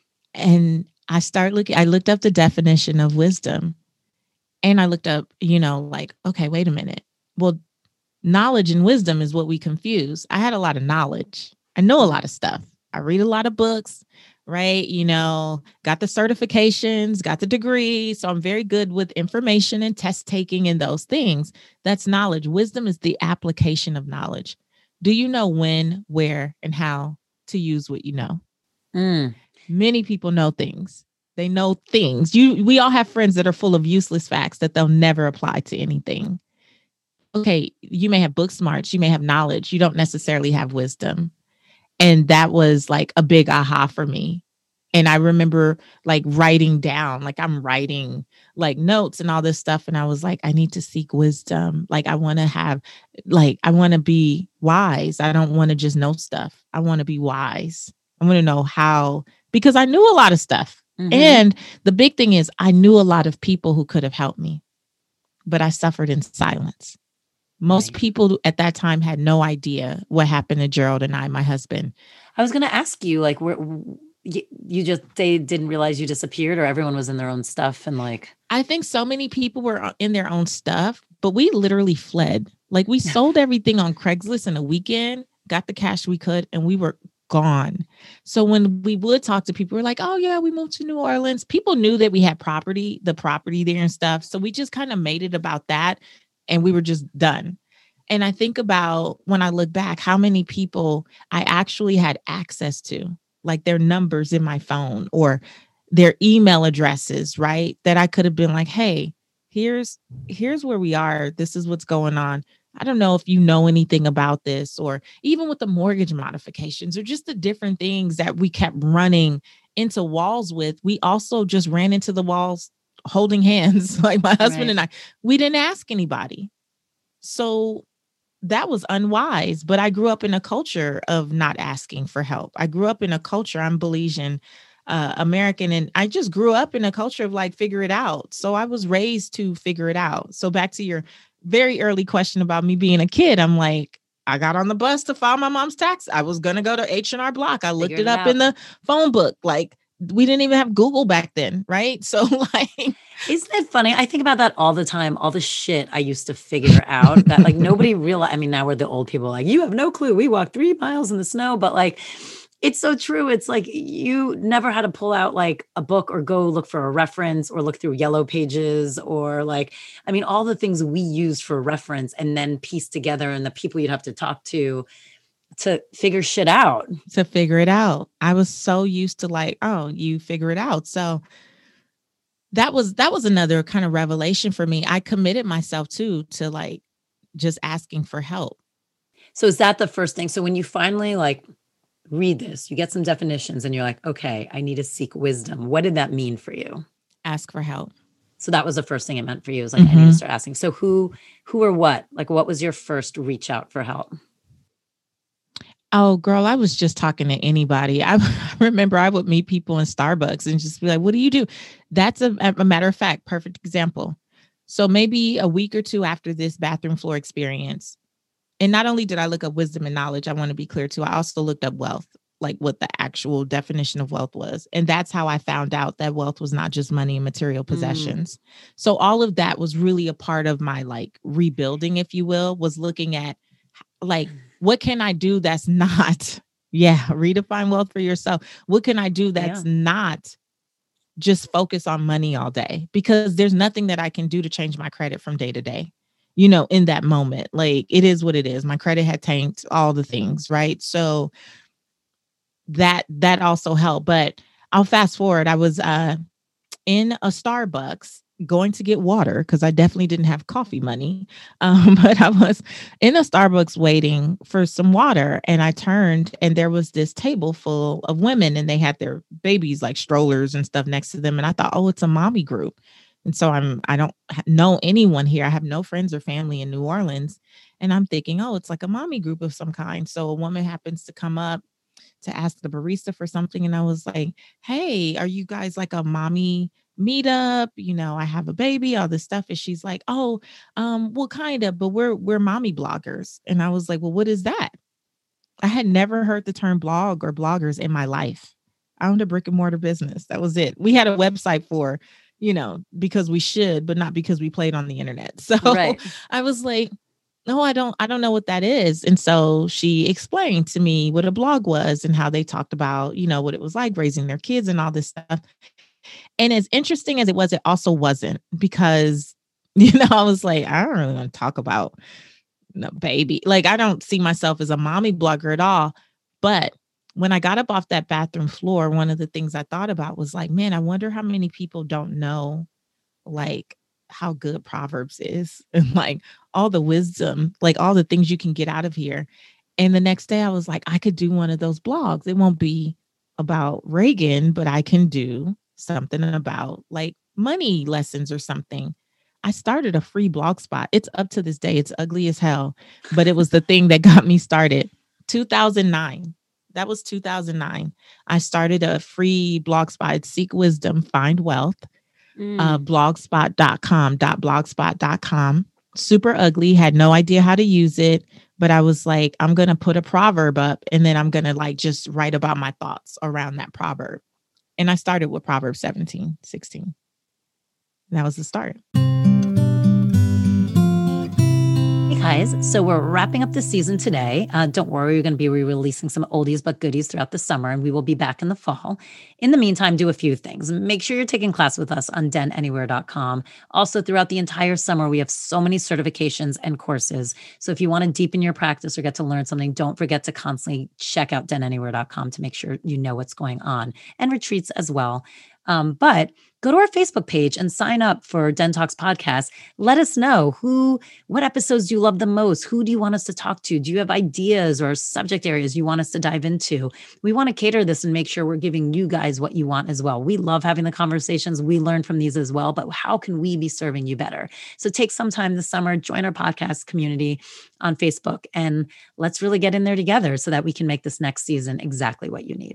Speaker 2: And I start looking, I looked up the definition of wisdom, and I looked up, you know, like, okay, wait a minute. Well, knowledge and wisdom is what we confuse. I had a lot of knowledge. I know a lot of stuff. I read a lot of books, right? You know, got the certifications, got the degree. So I'm very good with information and test taking and those things. That's knowledge. Wisdom is the application of knowledge. Do you know when, where, and how to use what you know?
Speaker 1: Mm.
Speaker 2: Many people know things. They know things. You, we all have friends that are full of useless facts that they'll never apply to anything. Okay, you may have book smarts, you may have knowledge, you don't necessarily have wisdom. And that was like a big aha for me. And I remember like writing down, like I'm writing like notes and all this stuff. And I was like, I need to seek wisdom. Like I want to have, like, I want to be wise. I don't want to just know stuff. I want to be wise. I want to know how, because I knew a lot of stuff. Mm-hmm. And the big thing is I knew a lot of people who could have helped me, but I suffered in silence. Most right. people at that time had no idea what happened to Gerald and I, my husband.
Speaker 1: I was going to ask you, like, where you, you just, they didn't realize you disappeared, or everyone was in their own stuff and like.
Speaker 2: I think so many people were in their own stuff, but we literally fled. Like we sold everything on Craigslist in a weekend, got the cash we could, and we were gone. So when we would talk to people, we're like, oh yeah, we moved to New Orleans. People knew that we had property, the property there and stuff. So we just kind of made it about that. And we were just done. And I think about when I look back, how many people I actually had access to, like their numbers in my phone or their email addresses, right? That I could have been like, hey, here's, here's where we are. This is what's going on. I don't know if you know anything about this, or even with the mortgage modifications or just the different things that we kept running into walls with. We also just ran into the walls holding hands, like my husband right. and I, we didn't ask anybody. So that was unwise, but I grew up in a culture of not asking for help. I grew up in a culture, I'm Belizean uh, American, and I just grew up in a culture of like, figure it out. So I was raised to figure it out. So back to your very early question about me being a kid, I'm like, I got on the bus to file my mom's tax. I was going to go to H and R Block. I looked it, it up out. in the phone book. Like, we didn't even have Google back then, right? So like,
Speaker 1: isn't it funny? I think about that all the time, all the shit I used to figure out that like nobody realized. I mean, now we're the old people like, you have no clue. We walked three miles in the snow, but like, it's so true. It's like you never had to pull out like a book or go look for a reference or look through Yellow Pages or like, I mean, all the things we use for reference and then piece together and the people you'd have to talk to to figure shit out.
Speaker 2: To figure it out. I was so used to like, oh, you figure it out. So that was, that was another kind of revelation for me. I committed myself to, to like just asking for help.
Speaker 1: So is that the first thing? So when you finally like read this, you get some definitions and you're like, okay, I need to seek wisdom. What did that mean for you?
Speaker 2: Ask for help.
Speaker 1: So that was the first thing it meant for you. It was like, mm-hmm. I need to start asking. So who, who or what, like, what was your first reach out for help?
Speaker 2: Oh, girl, I was just talking to anybody. I remember I would meet people in Starbucks and just be like, what do you do? That's a, a matter of fact, perfect example. So maybe a week or two after this bathroom floor experience, and not only did I look up wisdom and knowledge, I want to be clear too, I also looked up wealth, like what the actual definition of wealth was. And that's how I found out that wealth was not just money and material possessions. Mm. So all of that was really a part of my like rebuilding, if you will, was looking at like, what can I do that's not, yeah, redefine wealth for yourself. What can I do that's yeah. not just focus on money all day? Because there's nothing that I can do to change my credit from day to day, you know, in that moment. Like, it is what it is. My credit had tanked, all the things, right? So that, that also helped. But I'll fast forward. I was uh, in a Starbucks going to get water because I definitely didn't have coffee money. Um, but I was in a Starbucks waiting for some water, and I turned and there was this table full of women and they had their babies, like strollers and stuff next to them. And I thought, oh, it's a mommy group. And so I'm, I don't know anyone here. I have no friends or family in New Orleans. And I'm thinking, oh, it's like a mommy group of some kind. So a woman happens to come up to ask the barista for something. And I was like, hey, are you guys like a mommy meetup? You know, I have a baby, all this stuff. And she's like, oh, um, well, kind of, but we're, we're mommy bloggers. And I was like, well, what is that? I had never heard the term blog or bloggers in my life. I owned a brick and mortar business. That was it. We had a website for, you know, because we should, but not because we played on the internet. So right. I was like, no, I don't, I don't know what that is. And so she explained to me what a blog was and how they talked about, you know, what it was like raising their kids and all this stuff. And as interesting as it was, it also wasn't, because, you know, I was like, I don't really want to talk about no baby. Like, I don't see myself as a mommy blogger at all. But when I got up off that bathroom floor, one of the things I thought about was like, man, I wonder how many people don't know, like, how good Proverbs is and like all the wisdom, like all the things you can get out of here. And the next day I was like, I could do one of those blogs. It won't be about Reagan, but I can do something about like money lessons or something. I started a free blog spot. It's up to this day. It's ugly as hell, but it was the thing that got me started. two thousand nine. That was two thousand nine. I started a free blog spot. It's Seek Wisdom, Find Wealth. Mm. Uh, blogspot dot com, blogspot dot com. Super ugly. Had no idea how to use it, but I was like, I'm going to put a proverb up and then I'm going to like just write about my thoughts around that proverb. And I started with Proverbs seventeen, sixteen. And that was the start.
Speaker 1: Guys, so we're wrapping up the season today. Uh, don't worry, we're going to be re-releasing some oldies but goodies throughout the summer, and we will be back in the fall. In the meantime, do a few things. Make sure you're taking class with us on den anywhere dot com. Also, throughout the entire summer, we have so many certifications and courses. So if you want to deepen your practice or get to learn something, don't forget to constantly check out den anywhere dot com to make sure you know what's going on, and retreats as well. Um, but go to our Facebook page and sign up for Den Talks Podcast. Let us know who, what episodes do you love the most? Who do you want us to talk to? Do you have ideas or subject areas you want us to dive into? We want to cater this and make sure we're giving you guys what you want as well. We love having the conversations. We learn from these as well, but how can we be serving you better? So take some time this summer, join our podcast community on Facebook, and let's really get in there together so that we can make this next season exactly what you need.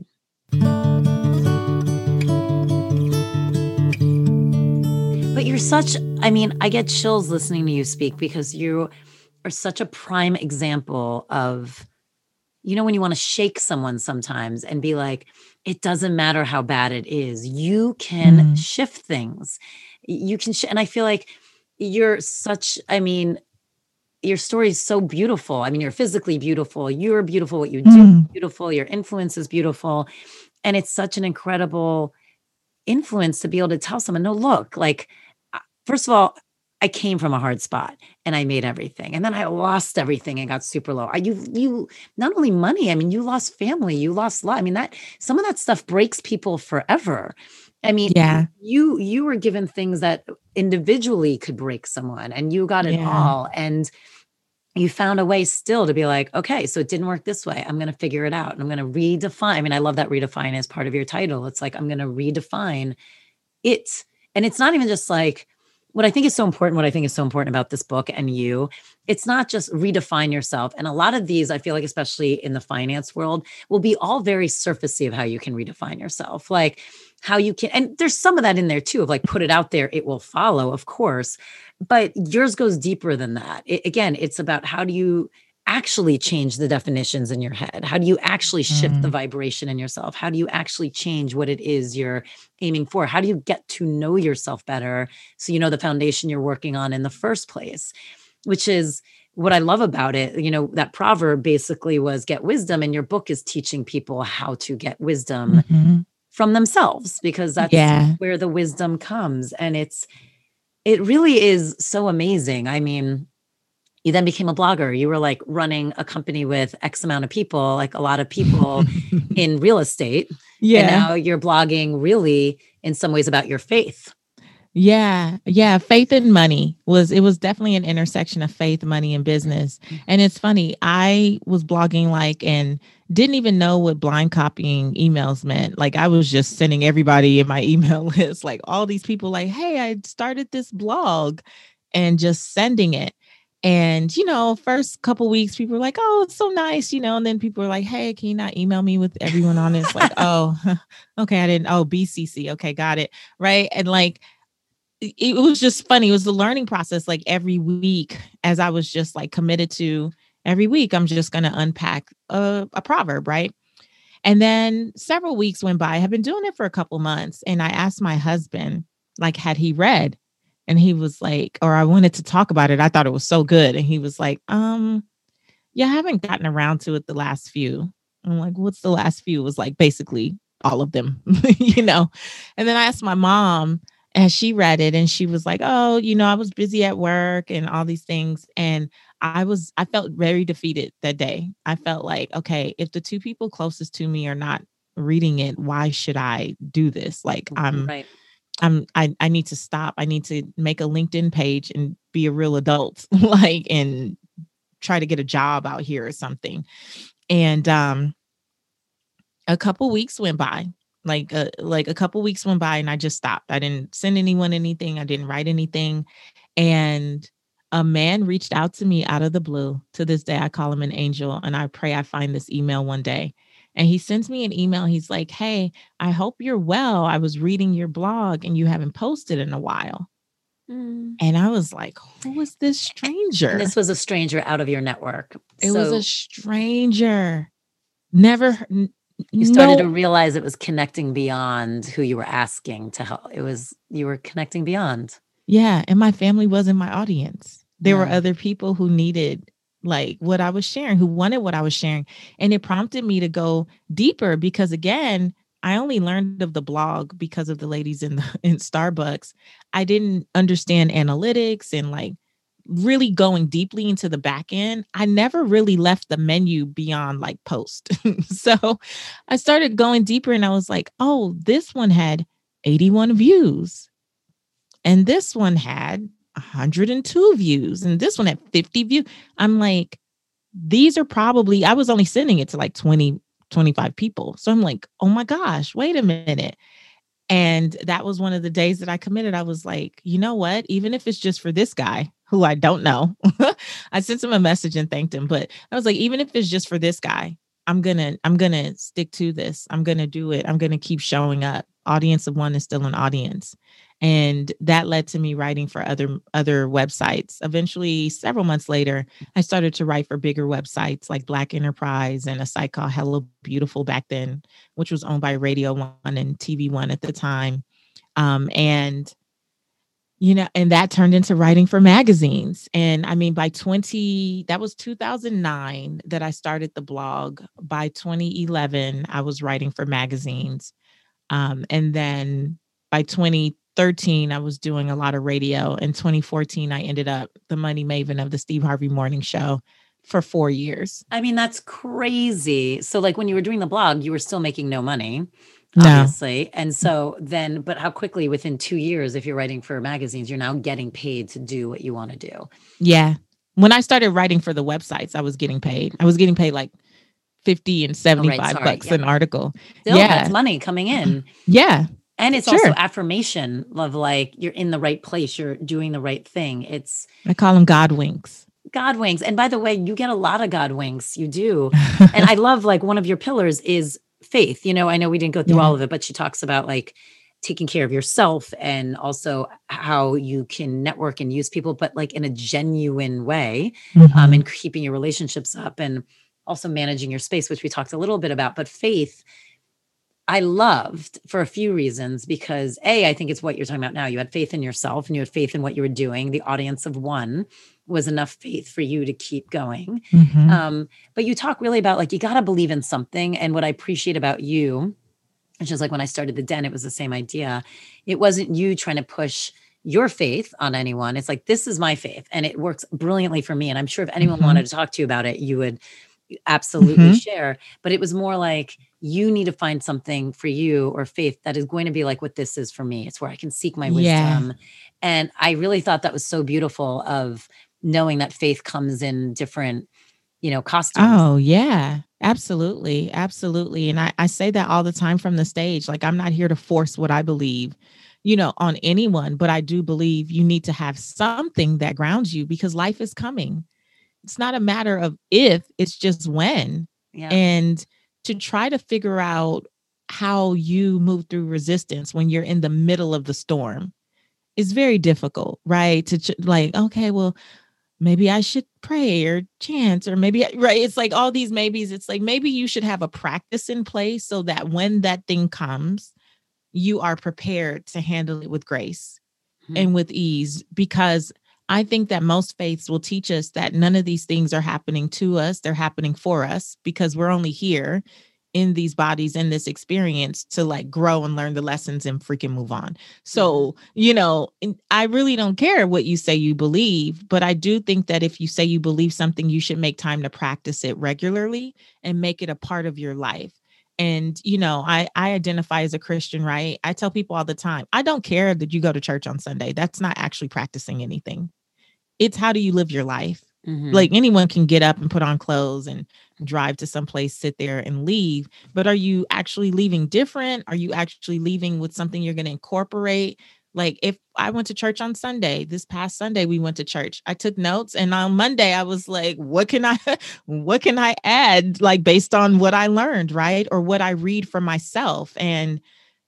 Speaker 1: But you're such, I mean, I get chills listening to you speak because you are such a prime example of, you know, when you want to shake someone sometimes and be like, it doesn't matter how bad it is. You can mm. shift things. You can, sh- and I feel like you're such, I mean, your story is so beautiful. I mean, you're physically beautiful. You're beautiful. What you do mm. is beautiful. Your influence is beautiful. And it's such an incredible influence to be able to tell someone, no, look, like, first of all, I came from a hard spot and I made everything. And then I lost everything and got super low. I, you, you, not only money, I mean, you lost family, you lost life. I mean, that, some of that stuff breaks people forever. I mean, yeah. you, you were given things that individually could break someone, and you got it yeah. all. And you found a way still to be like, okay, so it didn't work this way. I'm going to figure it out. And I'm going to redefine. I mean, I love that redefine as part of your title. It's like, I'm going to redefine it. And it's not even just like, what I think is so important, what I think is so important about this book and you, it's not just redefine yourself. And a lot of these, I feel like, especially in the finance world, will be all very surfacey of how you can redefine yourself. Like how you can, and there's some of that in there too, of like, put it out there, it will follow, of course. But yours goes deeper than that. It, again, it's about how do you actually change the definitions in your head? How do you actually shift mm. the vibration in yourself? How do you actually change what it is you're aiming for? How do you get to know yourself better so you know the foundation you're working on in the first place? Which is what I love about it. You know, that proverb basically was get wisdom, and your book is teaching people how to get wisdom mm-hmm. from themselves, because that's yeah. where the wisdom comes. And it's, it really is so amazing. I mean, you then became a blogger. You were like running a company with X amount of people, like a lot of people in real estate. Yeah. And now you're blogging really in some ways about your faith.
Speaker 2: Yeah. Yeah. Faith and money was, it was definitely an intersection of faith, money, and business. And it's funny. I was blogging like, and didn't even know what blind copying emails meant. Like I was just sending everybody in my email list, like all these people like, hey, I started this blog, and just sending it. And, you know, first couple weeks, people were like, oh, it's so nice, you know, and then people were like, hey, can you not email me with everyone on this? Like, oh, okay, I didn't. Oh, B C C. Okay, got it. Right. And like, it, it was just funny. It was the learning process. Like every week, as I was just like committed to every week, I'm just going to unpack a, a proverb. Right. And then several weeks went by. I have been doing it for a couple months. And I asked my husband, like, had he read? And he was like, or I wanted to talk about it. I thought it was so good. And he was like, um, yeah, I haven't gotten around to it the last few. I'm like, what's the last few? It was like basically all of them, you know? And then I asked my mom and she read it and she was like, oh, you know, I was busy at work and all these things. And I was, I felt very defeated that day. I felt like, okay, if the two people closest to me are not reading it, why should I do this? Like I'm,
Speaker 1: Right.
Speaker 2: I'm, I, I need to stop. I need to make a LinkedIn page and be a real adult, like, and try to get a job out here or something. And, um, a couple weeks went by, like, uh, like a couple weeks went by and I just stopped. I didn't send anyone anything. I didn't write anything. And a man reached out to me out of the blue. To this day, I call him an angel. And I pray I find this email one day. And he sends me an email. He's like, hey, I hope you're well. I was reading your blog and you haven't posted in a while. Mm. And I was like, who is this stranger?
Speaker 1: And this was a stranger out of your network.
Speaker 2: It so was a stranger. Never. N-
Speaker 1: you started
Speaker 2: no.
Speaker 1: to realize it was connecting beyond who you were asking to help. It was, you were connecting beyond.
Speaker 2: Yeah. And my family wasn't my audience. There
Speaker 1: yeah.
Speaker 2: were other people who needed like what I was sharing, who wanted what I was sharing. And it prompted me to go deeper because again, I only learned of the blog because of the ladies in the, in Starbucks. I didn't understand analytics and like really going deeply into the back end. I never really left the menu beyond like post. So I started going deeper and I was like, oh, this one had eighty-one views. And this one had one hundred two views. And this one had fifty views. I'm like, these are probably, I was only sending it to like twenty, twenty-five people. So I'm like, oh my gosh, wait a minute. And that was one of the days that I committed. I was like, you know what? Even if it's just for this guy who I don't know, I sent him a message and thanked him. But I was like, even if it's just for this guy, I'm going to, I'm going to stick to this. I'm going to do it. I'm going to keep showing up. Audience of one is still an audience. And that led to me writing for other, other websites. Eventually, several months later, I started to write for bigger websites like Black Enterprise and a site called Hello Beautiful back then, which was owned by Radio One and T V One at the time. Um, and, you know, and that turned into writing for magazines. And I mean, by twenty, that was two thousand nine that I started the blog. By twenty eleven, I was writing for magazines. Um, and then by twenty thirteen, I was doing a lot of radio. In twenty fourteen, I ended up the money maven of the Steve Harvey Morning Show for four years.
Speaker 1: I mean, that's crazy. So like when you were doing the blog, you were still making no money,
Speaker 2: no.
Speaker 1: obviously. And so then, but how quickly within two years, if you're writing for magazines, you're now getting paid to do what you want to do.
Speaker 2: Yeah. When I started writing for the websites, I was getting paid. I was getting paid like fifty and seventy-five oh, right, bucks yeah. an article.
Speaker 1: Still,
Speaker 2: yeah.
Speaker 1: That's money coming in.
Speaker 2: Yeah.
Speaker 1: And it's
Speaker 2: sure.
Speaker 1: also affirmation of like, you're in the right place. You're doing the right thing. It's
Speaker 2: I call them God winks.
Speaker 1: God winks. And by the way, you get a lot of God winks. You do. And I love like one of your pillars is faith. You know, I know we didn't go through yeah. all of it, but she talks about like taking care of yourself and also how you can network and use people, but like in a genuine way, mm-hmm. um, and keeping your relationships up and also managing your space, which we talked a little bit about. But faith, I loved for a few reasons because A, I think it's what you're talking about now. You had faith in yourself and you had faith in what you were doing. The audience of one was enough faith for you to keep going. Mm-hmm. Um, but you talk really about like, you got to believe in something. And what I appreciate about you, which is like when I started the Den, it was the same idea. It wasn't you trying to push your faith on anyone. It's like, this is my faith and it works brilliantly for me. And I'm sure if anyone mm-hmm. wanted to talk to you about it, you would absolutely mm-hmm. share. But it was more like, you need to find something for you or faith that is going to be like what this is for me. It's where I can seek my wisdom. Yeah. And I really thought that was so beautiful of knowing that faith comes in different, you know, costumes.
Speaker 2: Oh yeah, absolutely. Absolutely. And I, I say that all the time from the stage. Like, I'm not here to force what I believe. you know, on anyone, but I do believe you need to have something that grounds you because life is coming. It's not a matter of if, it's just when.
Speaker 1: Yeah.
Speaker 2: And to try to figure out how you move through resistance when you're in the middle of the storm is very difficult, right? To ch- like, okay, well, maybe I should pray or chant, or maybe, right? It's like all these maybes. It's like, maybe you should have a practice in place so that when that thing comes, you are prepared to handle it with grace mm-hmm. and with ease, because I think that most faiths will teach us that none of these things are happening to us. They're happening for us because we're only here in these bodies, in this experience, to like grow and learn the lessons and freaking move on. So, mm-hmm. you know, I really don't care what you say you believe, but I do think that if you say you believe something, you should make time to practice it regularly and make it a part of your life. And, you know, I, I identify as a Christian, right? I tell people all the time, I don't care that you go to church on Sunday. That's not actually practicing anything. It's how do you live your life? Mm-hmm. Like anyone can get up and put on clothes and drive to someplace, sit there and leave. But are you actually leaving different? Are you actually leaving with something you're going to incorporate? Like if I went to church on Sunday, this past Sunday, we went to church. I took notes, and on Monday I was like, what can I, what can I add? Like based on what I learned, right? Or what I read for myself. And,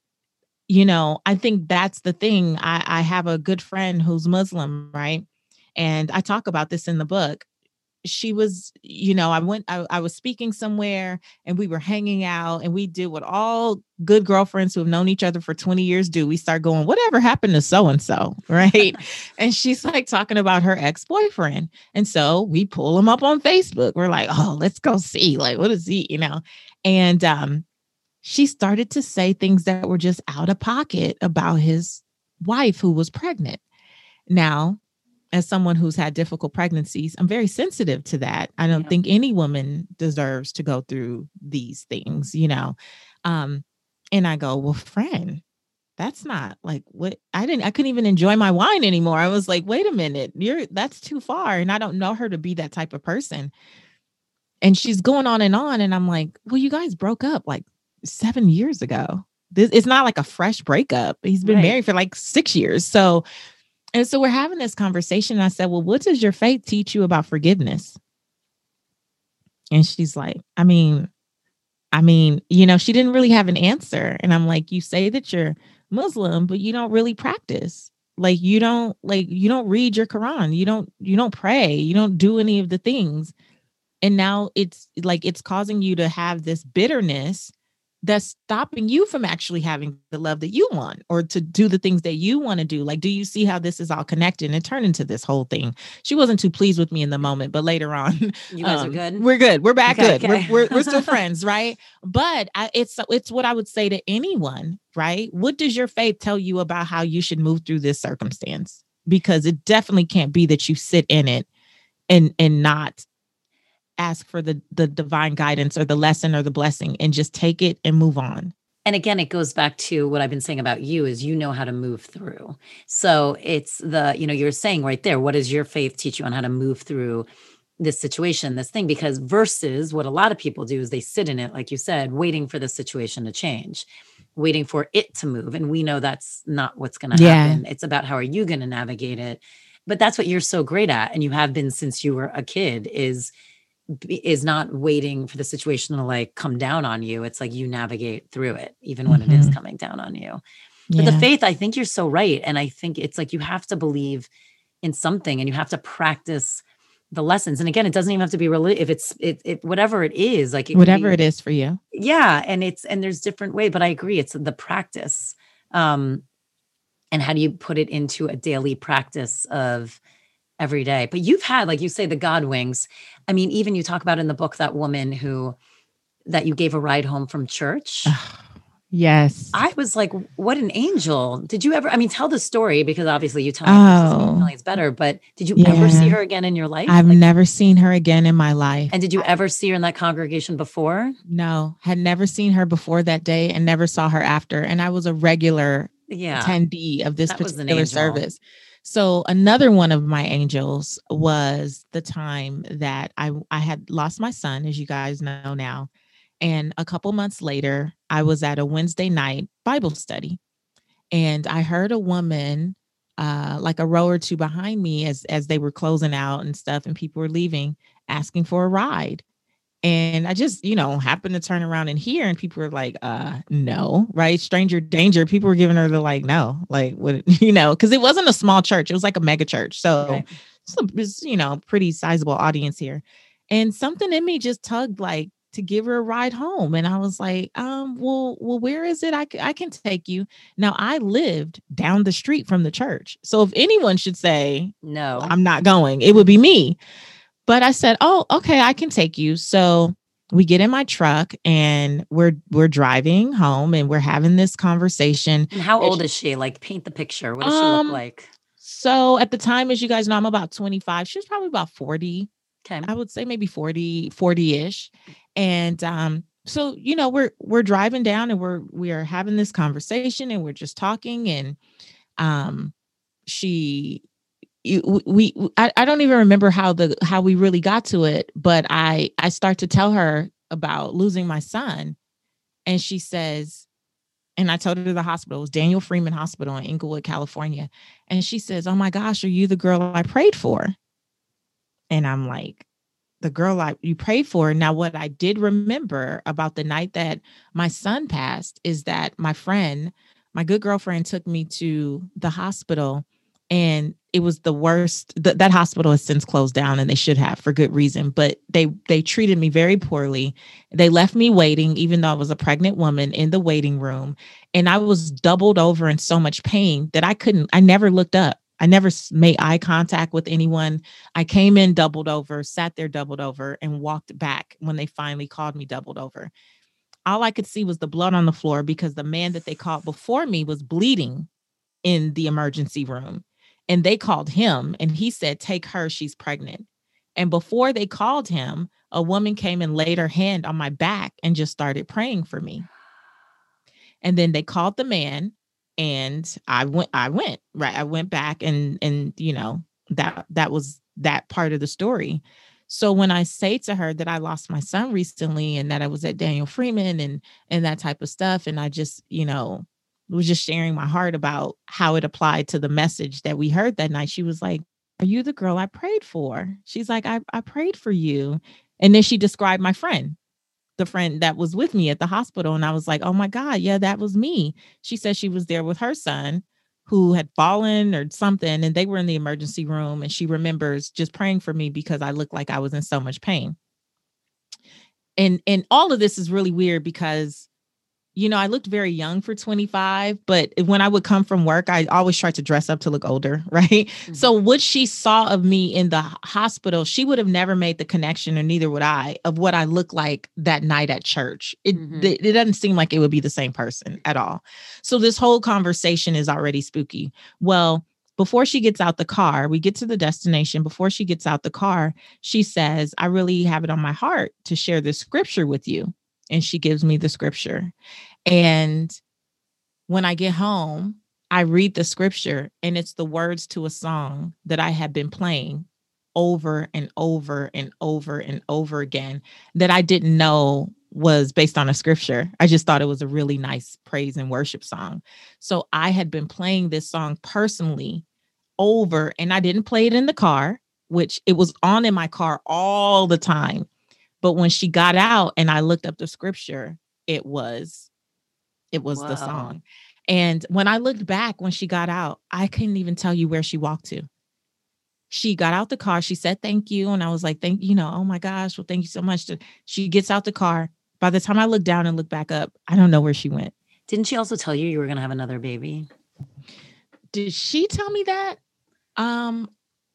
Speaker 2: you know, I think that's the thing. I, I have a good friend who's Muslim, right? And I talk about this in the book. She was, you know, I went, I, I was speaking somewhere and we were hanging out, and we did what all good girlfriends who have known each other for twenty years do. We start going, whatever happened to so-and-so, right? And she's like talking about her ex-boyfriend. And so we pull him up on Facebook. We're like, oh, let's go see, like, what is he, you know? And um, she started to say things that were just out of pocket about his wife who was pregnant. Now, as someone who's had difficult pregnancies, I'm very sensitive to that. I don't yeah. think any woman deserves to go through these things, you know? Um, and I go, well, friend, that's not like what I didn't, I couldn't even enjoy my wine anymore. I was like, wait a minute, you're, that's too far. And I don't know her to be that type of person. And she's going on and on. And I'm like, well, you guys broke up like seven years ago. This, it's not like a fresh breakup. He's been right. married for like six years. So And so we're having this conversation. I said, well, what does your faith teach you about forgiveness? And she's like, I mean, I mean, you know, she didn't really have an answer. And I'm like, you say that you're Muslim, but you don't really practice. Like, you don't like, you don't read your Quran. You don't, you don't pray. You don't do any of the things. And now it's like, it's causing you to have this bitterness that's stopping you from actually having the love that you want, or to do the things that you want to do. Like, do you see how this is all connected and turned into this whole thing? She wasn't too pleased with me in the moment, but later on,
Speaker 1: you guys um, are good.
Speaker 2: We're good. We're back
Speaker 1: okay,
Speaker 2: good.
Speaker 1: Okay.
Speaker 2: We're, we're, we're still friends. Right. But I, it's, it's what I would say to anyone, right? What does your faith tell you about how you should move through this circumstance? Because it definitely can't be that you sit in it and, and not ask for the, the divine guidance or the lesson or the blessing, and just take it and move on.
Speaker 1: And again, it goes back to what I've been saying about you is, you know how to move through. So it's the, you know, you're saying right there, what does your faith teach you on how to move through this situation, this thing? Because versus what a lot of people do is they sit in it, like you said, waiting for the situation to change, waiting for it to move. And we know that's not what's going to
Speaker 2: yeah.
Speaker 1: happen. It's about how are you going to navigate it? But that's what you're so great at. And you have been since you were a kid, is is not waiting for the situation to like come down on you. It's like you navigate through it, even when mm-hmm. it is coming down on you. But yeah. the faith, I think you're so right. And I think it's like, you have to believe in something, and you have to practice the lessons. And again, it doesn't even have to be really, if it's, it, it, whatever it is, like it
Speaker 2: whatever
Speaker 1: be,
Speaker 2: it is for you.
Speaker 1: Yeah. And it's, and there's different ways, but I agree. It's the practice. Um, and how do you put it into a daily practice of every day? But you've had, like you say, the God wings. I mean, even you talk about in the book, that woman who, that you gave a ride home from church.
Speaker 2: Yes.
Speaker 1: I was like, what an angel. Did you ever, I mean, tell the story, because obviously you tell
Speaker 2: oh.
Speaker 1: me it's better, but did you
Speaker 2: yeah.
Speaker 1: ever see her again in your life?
Speaker 2: I've
Speaker 1: like,
Speaker 2: never seen her again in my life.
Speaker 1: And did you ever see her in that congregation before?
Speaker 2: No, had never seen her before that day, and never saw her after. And I was a regular yeah. attendee of this that particular service. So another one of my angels was the time that I, I had lost my son, as you guys know now. And a couple months later, I was at a Wednesday night Bible study. And I heard a woman, uh, like a row or two behind me as, as they were closing out and stuff and people were leaving, asking for a ride. And I just, you know, happened to turn around and hear, and people were like, uh, no, right? Stranger danger. People were giving her the like, no, like, what, you know, because it wasn't a small church. It was like a mega church. So
Speaker 1: Right.
Speaker 2: it was, you know, pretty sizable audience here. And something in me just tugged like to give her a ride home. And I was like, um, well, well, where is it? I, c- I can take you. Now I lived down the street from the church. So if anyone should say,
Speaker 1: No.
Speaker 2: I'm not going, it would be me. But I said, oh, okay, I can take you. So we get in my truck and we're we're driving home and we're having this conversation.
Speaker 1: And how
Speaker 2: And
Speaker 1: old
Speaker 2: she-
Speaker 1: is she? Like, paint the picture. What does she look
Speaker 2: Um,
Speaker 1: like?
Speaker 2: So at the time, as you guys know, I'm about twenty-five. She was probably about forty.
Speaker 1: Okay.
Speaker 2: I would say maybe forty, forty-ish. And um, so, you know, we're we're driving down and we're we are having this conversation and we're just talking. And um she you, we we- I, I don't even remember how the how we really got to it, but I I start to tell her about losing my son. And she says, and I told her the hospital, it was Daniel Freeman Hospital in Inglewood, California. And she says, oh my gosh, are you the girl I prayed for? And I'm like, the girl I you prayed for. Now, what I did remember about the night that my son passed is that my friend, my good girlfriend, took me to the hospital, and it was the worst. Th- that hospital has since closed down, and they should have for good reason. But they they treated me very poorly. They left me waiting, even though I was a pregnant woman, in the waiting room, and I was doubled over in so much pain that I couldn't. I never looked up. I never s- made eye contact with anyone. I came in doubled over, sat there doubled over, and walked back when they finally called me doubled over. All I could see was the blood on the floor because the man that they called before me was bleeding in the emergency room. And they called him and he said, take her, she's pregnant. And before they called him, a woman came and laid her hand on my back and just started praying for me. And then they called the man, and I went, I went, right. I went back and, and, you know, that, that was that part of the story. So when I say to her that I lost my son recently and that I was at Daniel Freeman and, and that type of stuff, and I just, you know, was just sharing my heart about how it applied to the message that we heard that night, she was like, are you the girl I prayed for? She's like, I, I prayed for you. And then she described my friend, the friend that was with me at the hospital. And I was like, oh my God, yeah, that was me. She said she was there with her son who had fallen or something, and they were in the emergency room. And she remembers just praying for me because I looked like I was in so much pain. And, and all of this is really weird because, you know, I looked very young for twenty-five, but when I would come from work, I always tried to dress up to look older, right? Mm-hmm. So what she saw of me in the hospital, she would have never made the connection, or neither would I, of what I looked like that night at church. It, mm-hmm. it, it doesn't seem like it would be the same person at all. So this whole conversation is already spooky. Well, before she gets out the car, we get to the destination. Before she gets out the car, she says, I really have it on my heart to share this scripture with you. And she gives me the scripture. And when I get home, I read the scripture, and it's the words to a song that I had been playing over and over and over and over again that I didn't know was based on a scripture. I just thought it was a really nice praise and worship song. So I had been playing this song personally over, and I didn't play it in the car, which it was on in my car all the time. But when she got out and I looked up the scripture, it was, it was
Speaker 1: Wow.
Speaker 2: the song. And when I looked back, when she got out, I couldn't even tell you where she walked to. She got out the car. She said, thank you. And I was like, thank you, know, oh my gosh, well, thank you so much. She gets out the car. By the time I looked down and looked back up, I don't know where she went.
Speaker 1: Didn't she also tell you you were going to have another baby?
Speaker 2: Did she tell me that? Um,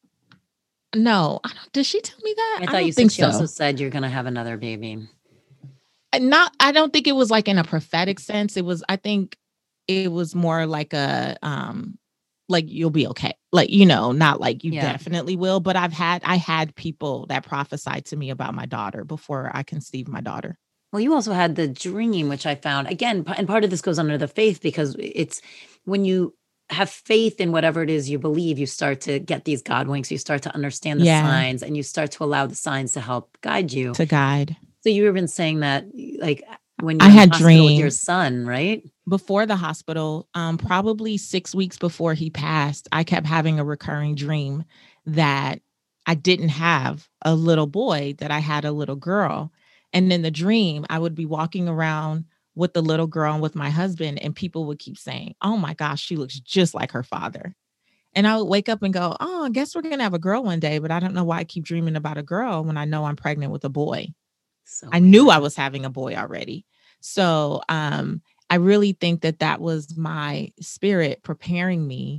Speaker 2: No, I don't, did she tell me that?
Speaker 1: I thought
Speaker 2: I
Speaker 1: you
Speaker 2: think
Speaker 1: said she
Speaker 2: so.
Speaker 1: also said you're going to have another baby.
Speaker 2: Not, I don't think it was like in a prophetic sense. It was, I think it was more like a, um, like you'll be okay. Like, you know, not like you
Speaker 1: Yeah.
Speaker 2: definitely will, but I've had, I had people that prophesied to me about my daughter before I conceived my daughter.
Speaker 1: Well, you also had the dream, which I found, again, and part of this goes under the faith, because it's when you have faith in whatever it is you believe, you start to get these God winks, you start to understand the
Speaker 2: Yeah.
Speaker 1: signs, and you start to allow the signs to help guide you.
Speaker 2: To guide.
Speaker 1: So you were been saying that, like, when you
Speaker 2: I
Speaker 1: were in
Speaker 2: had
Speaker 1: hospital with your
Speaker 2: dreams.
Speaker 1: son, right?
Speaker 2: before the hospital, um, probably six weeks before he passed, I kept having a recurring dream that I didn't have a little boy, that I had a little girl. And in the dream, I would be walking around with the little girl and with my husband, and people would keep saying, "Oh my gosh, she looks just like her father." And I would wake up and go, "Oh, I guess we're going to have a girl one day, but I don't know why I keep dreaming about a girl when I know I'm pregnant with a boy."
Speaker 1: So
Speaker 2: I knew I was having a boy already. So, um, I really think that that was my spirit preparing me,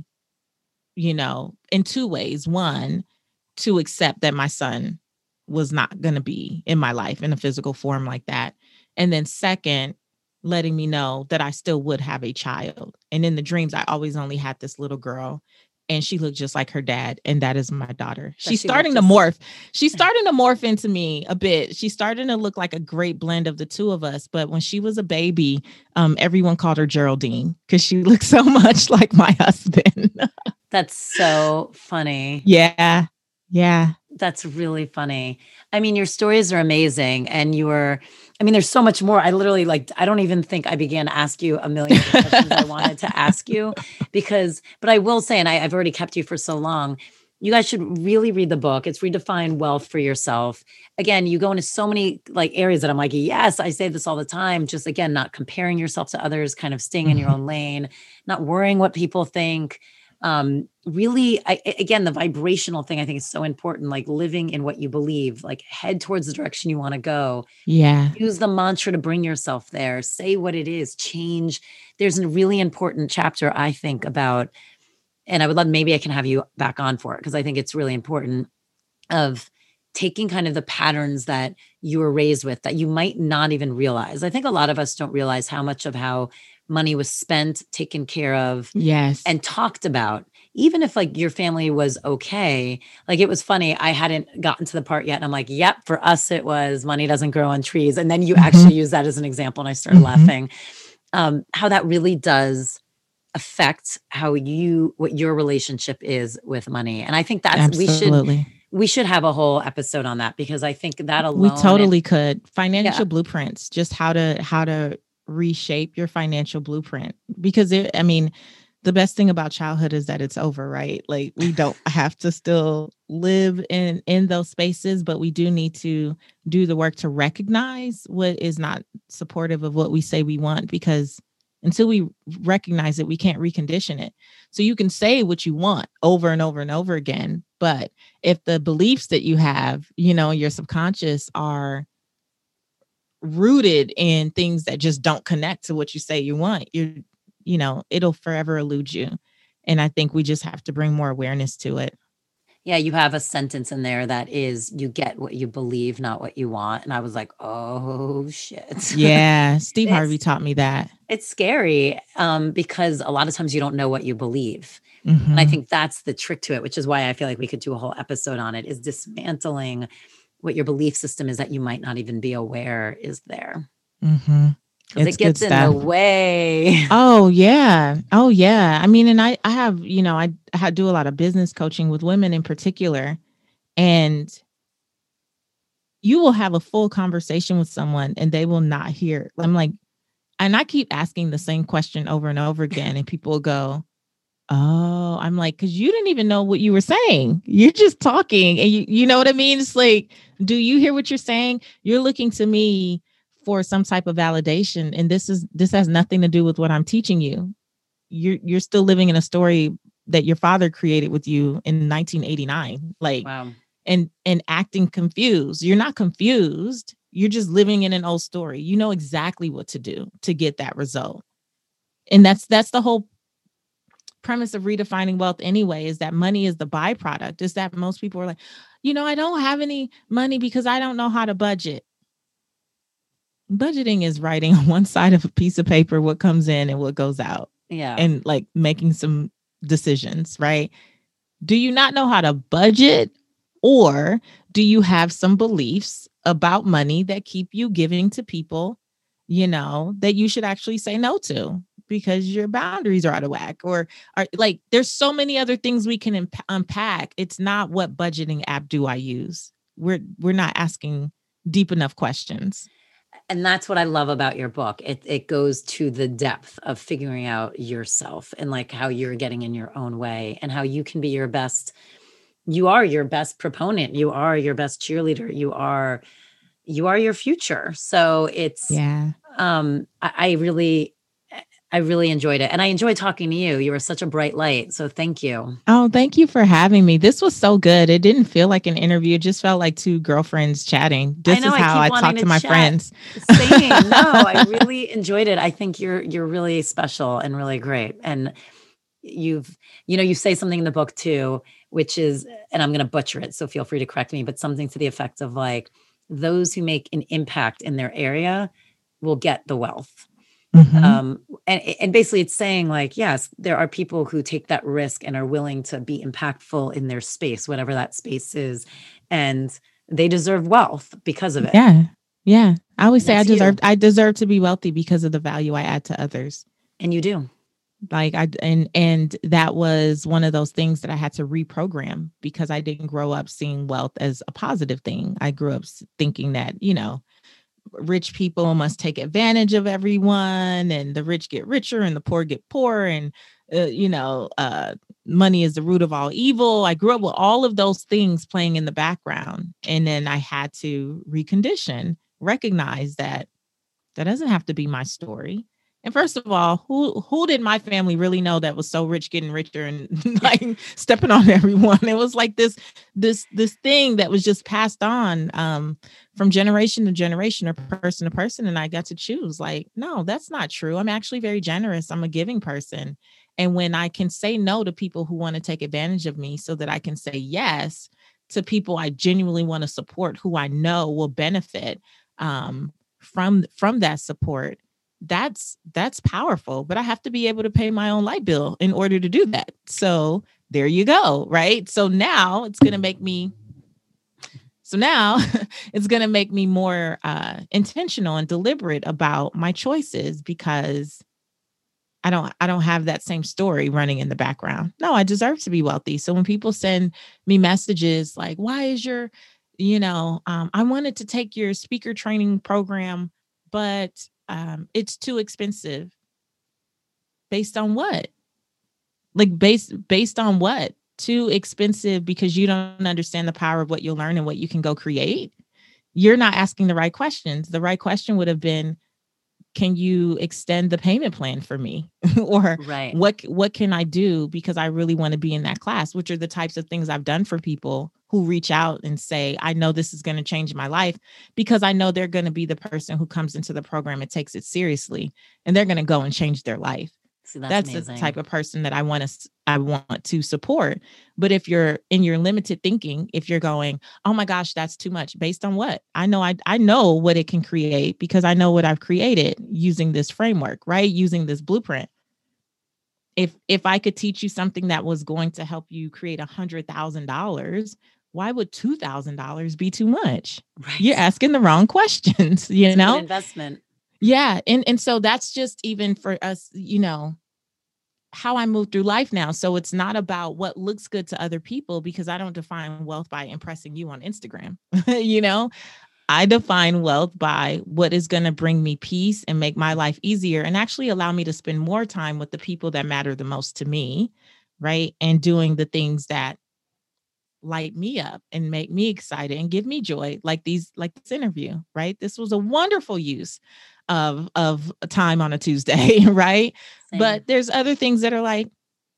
Speaker 2: you know, in two ways. One, to accept that my son was not going to be in my life in a physical form like that. And then second, letting me know that I still would have a child. And in the dreams, I always only had this little girl, and she looked just like her dad. And that is my daughter. She's
Speaker 1: she
Speaker 2: starting to
Speaker 1: just-
Speaker 2: morph. She's starting to morph into me a bit. She's starting to look like a great blend of the two of us. But when she was a baby, um, everyone called her Geraldine because she looked so much like my husband.
Speaker 1: That's so funny.
Speaker 2: Yeah. Yeah.
Speaker 1: That's really funny. I mean, your stories are amazing. And you were, I mean, there's so much more. I literally like, I don't even think I began to ask you a million questions I wanted to ask you because, but I will say, and I, I've already kept you for so long, you guys should really read the book. It's Redefine Wealth for Yourself. Again, you go into so many like areas that I'm like, yes, I say this all the time. Just again, not comparing yourself to others, kind of staying in your own lane, not worrying what people think. Um, really, I, again, the vibrational thing I think is so important, like living in what you believe, like head towards the direction you want to go.
Speaker 2: Yeah.
Speaker 1: Use the mantra to bring yourself there. Say what it is, change. There's a really important chapter, I think, about, and I would love, maybe I can have you back on for it because I think it's really important, of taking kind of the patterns that you were raised with that you might not even realize. I think a lot of us don't realize how much of how money was spent, taken care of,
Speaker 2: yes,
Speaker 1: and talked about. Even if like your family was okay, like it was funny. I hadn't gotten to the part yet. And I'm like, yep, for us, it was money doesn't grow on trees. And then you mm-hmm. actually use that as an example. And I started mm-hmm. laughing, um, how that really does affect how you, what your relationship is with money. And I think that's,
Speaker 2: Absolutely.
Speaker 1: we should, we should have a whole episode on that because I think that alone.
Speaker 2: We totally and, could. Financial
Speaker 1: yeah.
Speaker 2: blueprints, just how to, how to reshape your financial blueprint. Because it, I mean, the best thing about childhood is that it's over, right? Like we don't have to still live in, in those spaces, but we do need to do the work to recognize what is not supportive of what we say we want, because until we recognize it, we can't recondition it. So you can say what you want over and over and over again. But if the beliefs that you have, you know, your subconscious are rooted in things that just don't connect to what you say you want, you're, you know, it'll forever elude you. And I think we just have to bring more awareness to it.
Speaker 1: Yeah, you have a sentence in there that is, you get what you believe, not what you want. And I was like, oh, shit.
Speaker 2: Yeah, Steve Harvey taught me that.
Speaker 1: It's scary um, because a lot of times you don't know what you believe.
Speaker 2: Mm-hmm.
Speaker 1: And I think that's the trick to it, which is why I feel like we could do a whole episode on it, is dismantling what your belief system is that you might not even be aware is there.
Speaker 2: Mm-hmm.
Speaker 1: Because it gets in the way.
Speaker 2: Oh, yeah. Oh, yeah. I mean, and I, I have, you know, I, I do a lot of business coaching with women in particular. And you will have a full conversation with someone and they will not hear. I'm like, and I keep asking the same question over and over again. And people will go, oh, I'm like, because you didn't even know what you were saying. You're just talking. And you, you know what I mean? It's like, do you hear what you're saying? You're looking to me for some type of validation. And this is, this has nothing to do with what I'm teaching you. You're, you're still living in a story that your father created with you in nineteen eighty-nine. Like,
Speaker 1: wow. and,
Speaker 2: and acting confused. You're not confused. You're just living in an old story. You know exactly what to do to get that result. And that's, that's the whole premise of redefining wealth anyway, is that money is the byproduct. Is that most people are like, you know, I don't have any money because I don't know how to budget. Budgeting is writing on one side of a piece of paper what comes in and what goes out.
Speaker 1: Yeah.
Speaker 2: And like making some decisions, right? Do you not know how to budget, or do you have some beliefs about money that keep you giving to people, you know, that you should actually say no to because your boundaries are out of whack? Or are like, there's so many other things we can imp- unpack. It's not what budgeting app do I use? We're, we're not asking deep enough questions.
Speaker 1: And that's what I love about your book. It it goes to the depth of figuring out yourself and like how you're getting in your own way and how you can be your best. You are your best proponent. You are your best cheerleader. You are you are your future. So it's
Speaker 2: Yeah.
Speaker 1: um I, I really I really enjoyed it. And I enjoyed talking to you. You were such a bright light. So thank you.
Speaker 2: Oh, thank you for having me. This was so good. It didn't feel like an interview. It just felt like two girlfriends chatting. This
Speaker 1: I know,
Speaker 2: is
Speaker 1: I
Speaker 2: how
Speaker 1: keep
Speaker 2: I
Speaker 1: wanting
Speaker 2: talk to
Speaker 1: to
Speaker 2: my
Speaker 1: chat.
Speaker 2: friends.
Speaker 1: Same. No, I really enjoyed it. I think you're you're really special and really great. And you've, you know, you say something in the book too, which is, and I'm going to butcher it, so feel free to correct me, but something to the effect of like, those who make an impact in their area will get the wealth.
Speaker 2: Mhm.
Speaker 1: Um, and, and basically it's saying like, yes, there are people who take that risk and are willing to be impactful in their space, whatever that space is. And they deserve wealth because of it.
Speaker 2: Yeah. Yeah. I always
Speaker 1: And
Speaker 2: say I
Speaker 1: that's you.
Speaker 2: deserve I deserve to be wealthy because of the value I add to others.
Speaker 1: And you do.
Speaker 2: Like I and and that was one of those things that I had to reprogram because I didn't grow up seeing wealth as a positive thing. I grew up s- thinking that, you know, rich people must take advantage of everyone and the rich get richer and the poor get poorer and uh, you know, uh money is the root of all evil. I grew up with all of those things playing in the background, and then I had to recondition, recognize that that doesn't have to be my story. And first of all, who who did my family really know that was so rich getting richer and like stepping on everyone? It was like this this this thing that was just passed on um, from generation to generation or person to person. And I got to choose like, no, that's not true. I'm actually very generous. I'm a giving person. And when I can say no to people who want to take advantage of me so that I can say yes to people I genuinely want to support, who I know will benefit um, from from that support, that's that's powerful. But I have to be able to pay my own light bill in order to do that. So there you go. Right. So now it's going to make me so now it's going to make me more uh, intentional and deliberate about my choices because I don't I don't have that same story running in the background. No, I deserve to be wealthy. So when people send me messages like, why is your, you know, um, I wanted to take your speaker training program, but um, it's too expensive. Based on what? Like based based on what? Too expensive because you don't understand the power of what you'll learn and what you can go create. You're not asking the right questions. The right question would have been, can you extend the payment plan for me? Or
Speaker 1: Right.
Speaker 2: what what can I do because I really want to be in that class, which are the types of things I've done for people who reach out and say, I know this is going to change my life because I know they're going to be the person who comes into the program and takes it seriously and they're going to go and change their life.
Speaker 1: See, that's,
Speaker 2: That's
Speaker 1: amazing.
Speaker 2: the type of person that I want to I want to support. But if you're in your limited thinking, if you're going, oh my gosh, that's too much, based on what? I know I I know what it can create because I know what I've created using this framework, right? Using this blueprint. If if I could teach you something that was going to help you create a hundred thousand dollars, why would two thousand dollars be too much?
Speaker 1: Right.
Speaker 2: You're asking the wrong questions, you
Speaker 1: It's a good
Speaker 2: know?
Speaker 1: investment.
Speaker 2: Yeah. And, and so that's just even for us, you know, how I move through life now. So it's not about what looks good to other people because I don't define wealth by impressing you on Instagram. You know, I define wealth by what is going to bring me peace and make my life easier and actually allow me to spend more time with the people that matter the most to me. Right. And doing the things that light me up and make me excited and give me joy, like these like this interview. Right. This was a wonderful use of of time on a Tuesday. Right.
Speaker 1: Same.
Speaker 2: But there's other things that are like,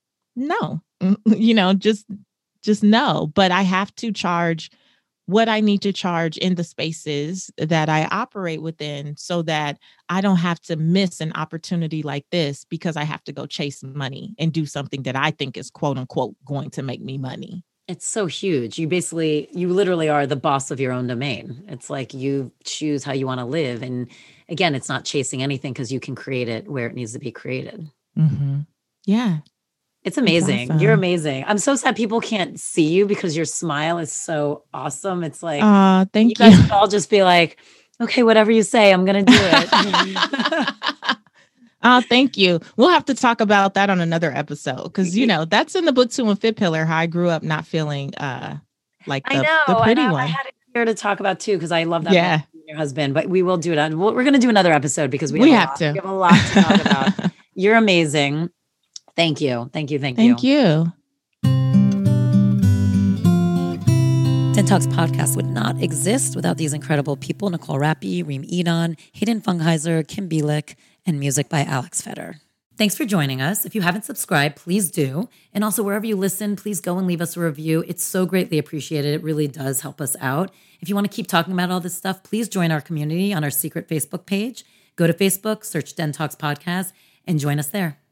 Speaker 2: no, you know, just just no. But I have to charge what I need to charge in the spaces that I operate within so that I don't have to miss an opportunity like this because I have to go chase money and do something that I think is quote unquote going to make me money.
Speaker 1: It's so huge. You basically, you literally are the boss of your own domain. It's like you choose how you want to live. And again, it's not chasing anything because you can create it where it needs to be created.
Speaker 2: Mm-hmm. Yeah.
Speaker 1: It's amazing.
Speaker 2: awesome.
Speaker 1: You're amazing. I'm so sad people can't see you because your smile is so awesome. It's like,
Speaker 2: Uh,
Speaker 1: you
Speaker 2: thank
Speaker 1: guys
Speaker 2: you.
Speaker 1: should all just be like, okay, whatever you say, I'm going to do it.
Speaker 2: Oh, thank you. We'll have to talk about that on another episode because, you know, that's in the book too and Fit Pillar, how I grew up not feeling uh, like
Speaker 1: I
Speaker 2: the,
Speaker 1: know.
Speaker 2: the pretty
Speaker 1: and I,
Speaker 2: one.
Speaker 1: I had it here to talk about too because I love that.
Speaker 2: Yeah.
Speaker 1: book. your husband, but we will do it. On, we're going to do another episode because we,
Speaker 2: we
Speaker 1: have,
Speaker 2: have
Speaker 1: a lot,
Speaker 2: to.
Speaker 1: we have a lot to talk about. You're amazing. Thank you. Thank you. Thank you.
Speaker 2: Thank you.
Speaker 1: Den Talks podcast would not exist without these incredible people, Nicole Rappi, Reem Edon, Hayden Fungheiser, Kim Bielik, and music by Alex Feder. Thanks for joining us. If you haven't subscribed, please do. And also wherever you listen, please go and leave us a review. It's so greatly appreciated. It really does help us out. If you want to keep talking about all this stuff, please join our community on our secret Facebook page. Go to Facebook, search Den Talks Podcast, and join us there.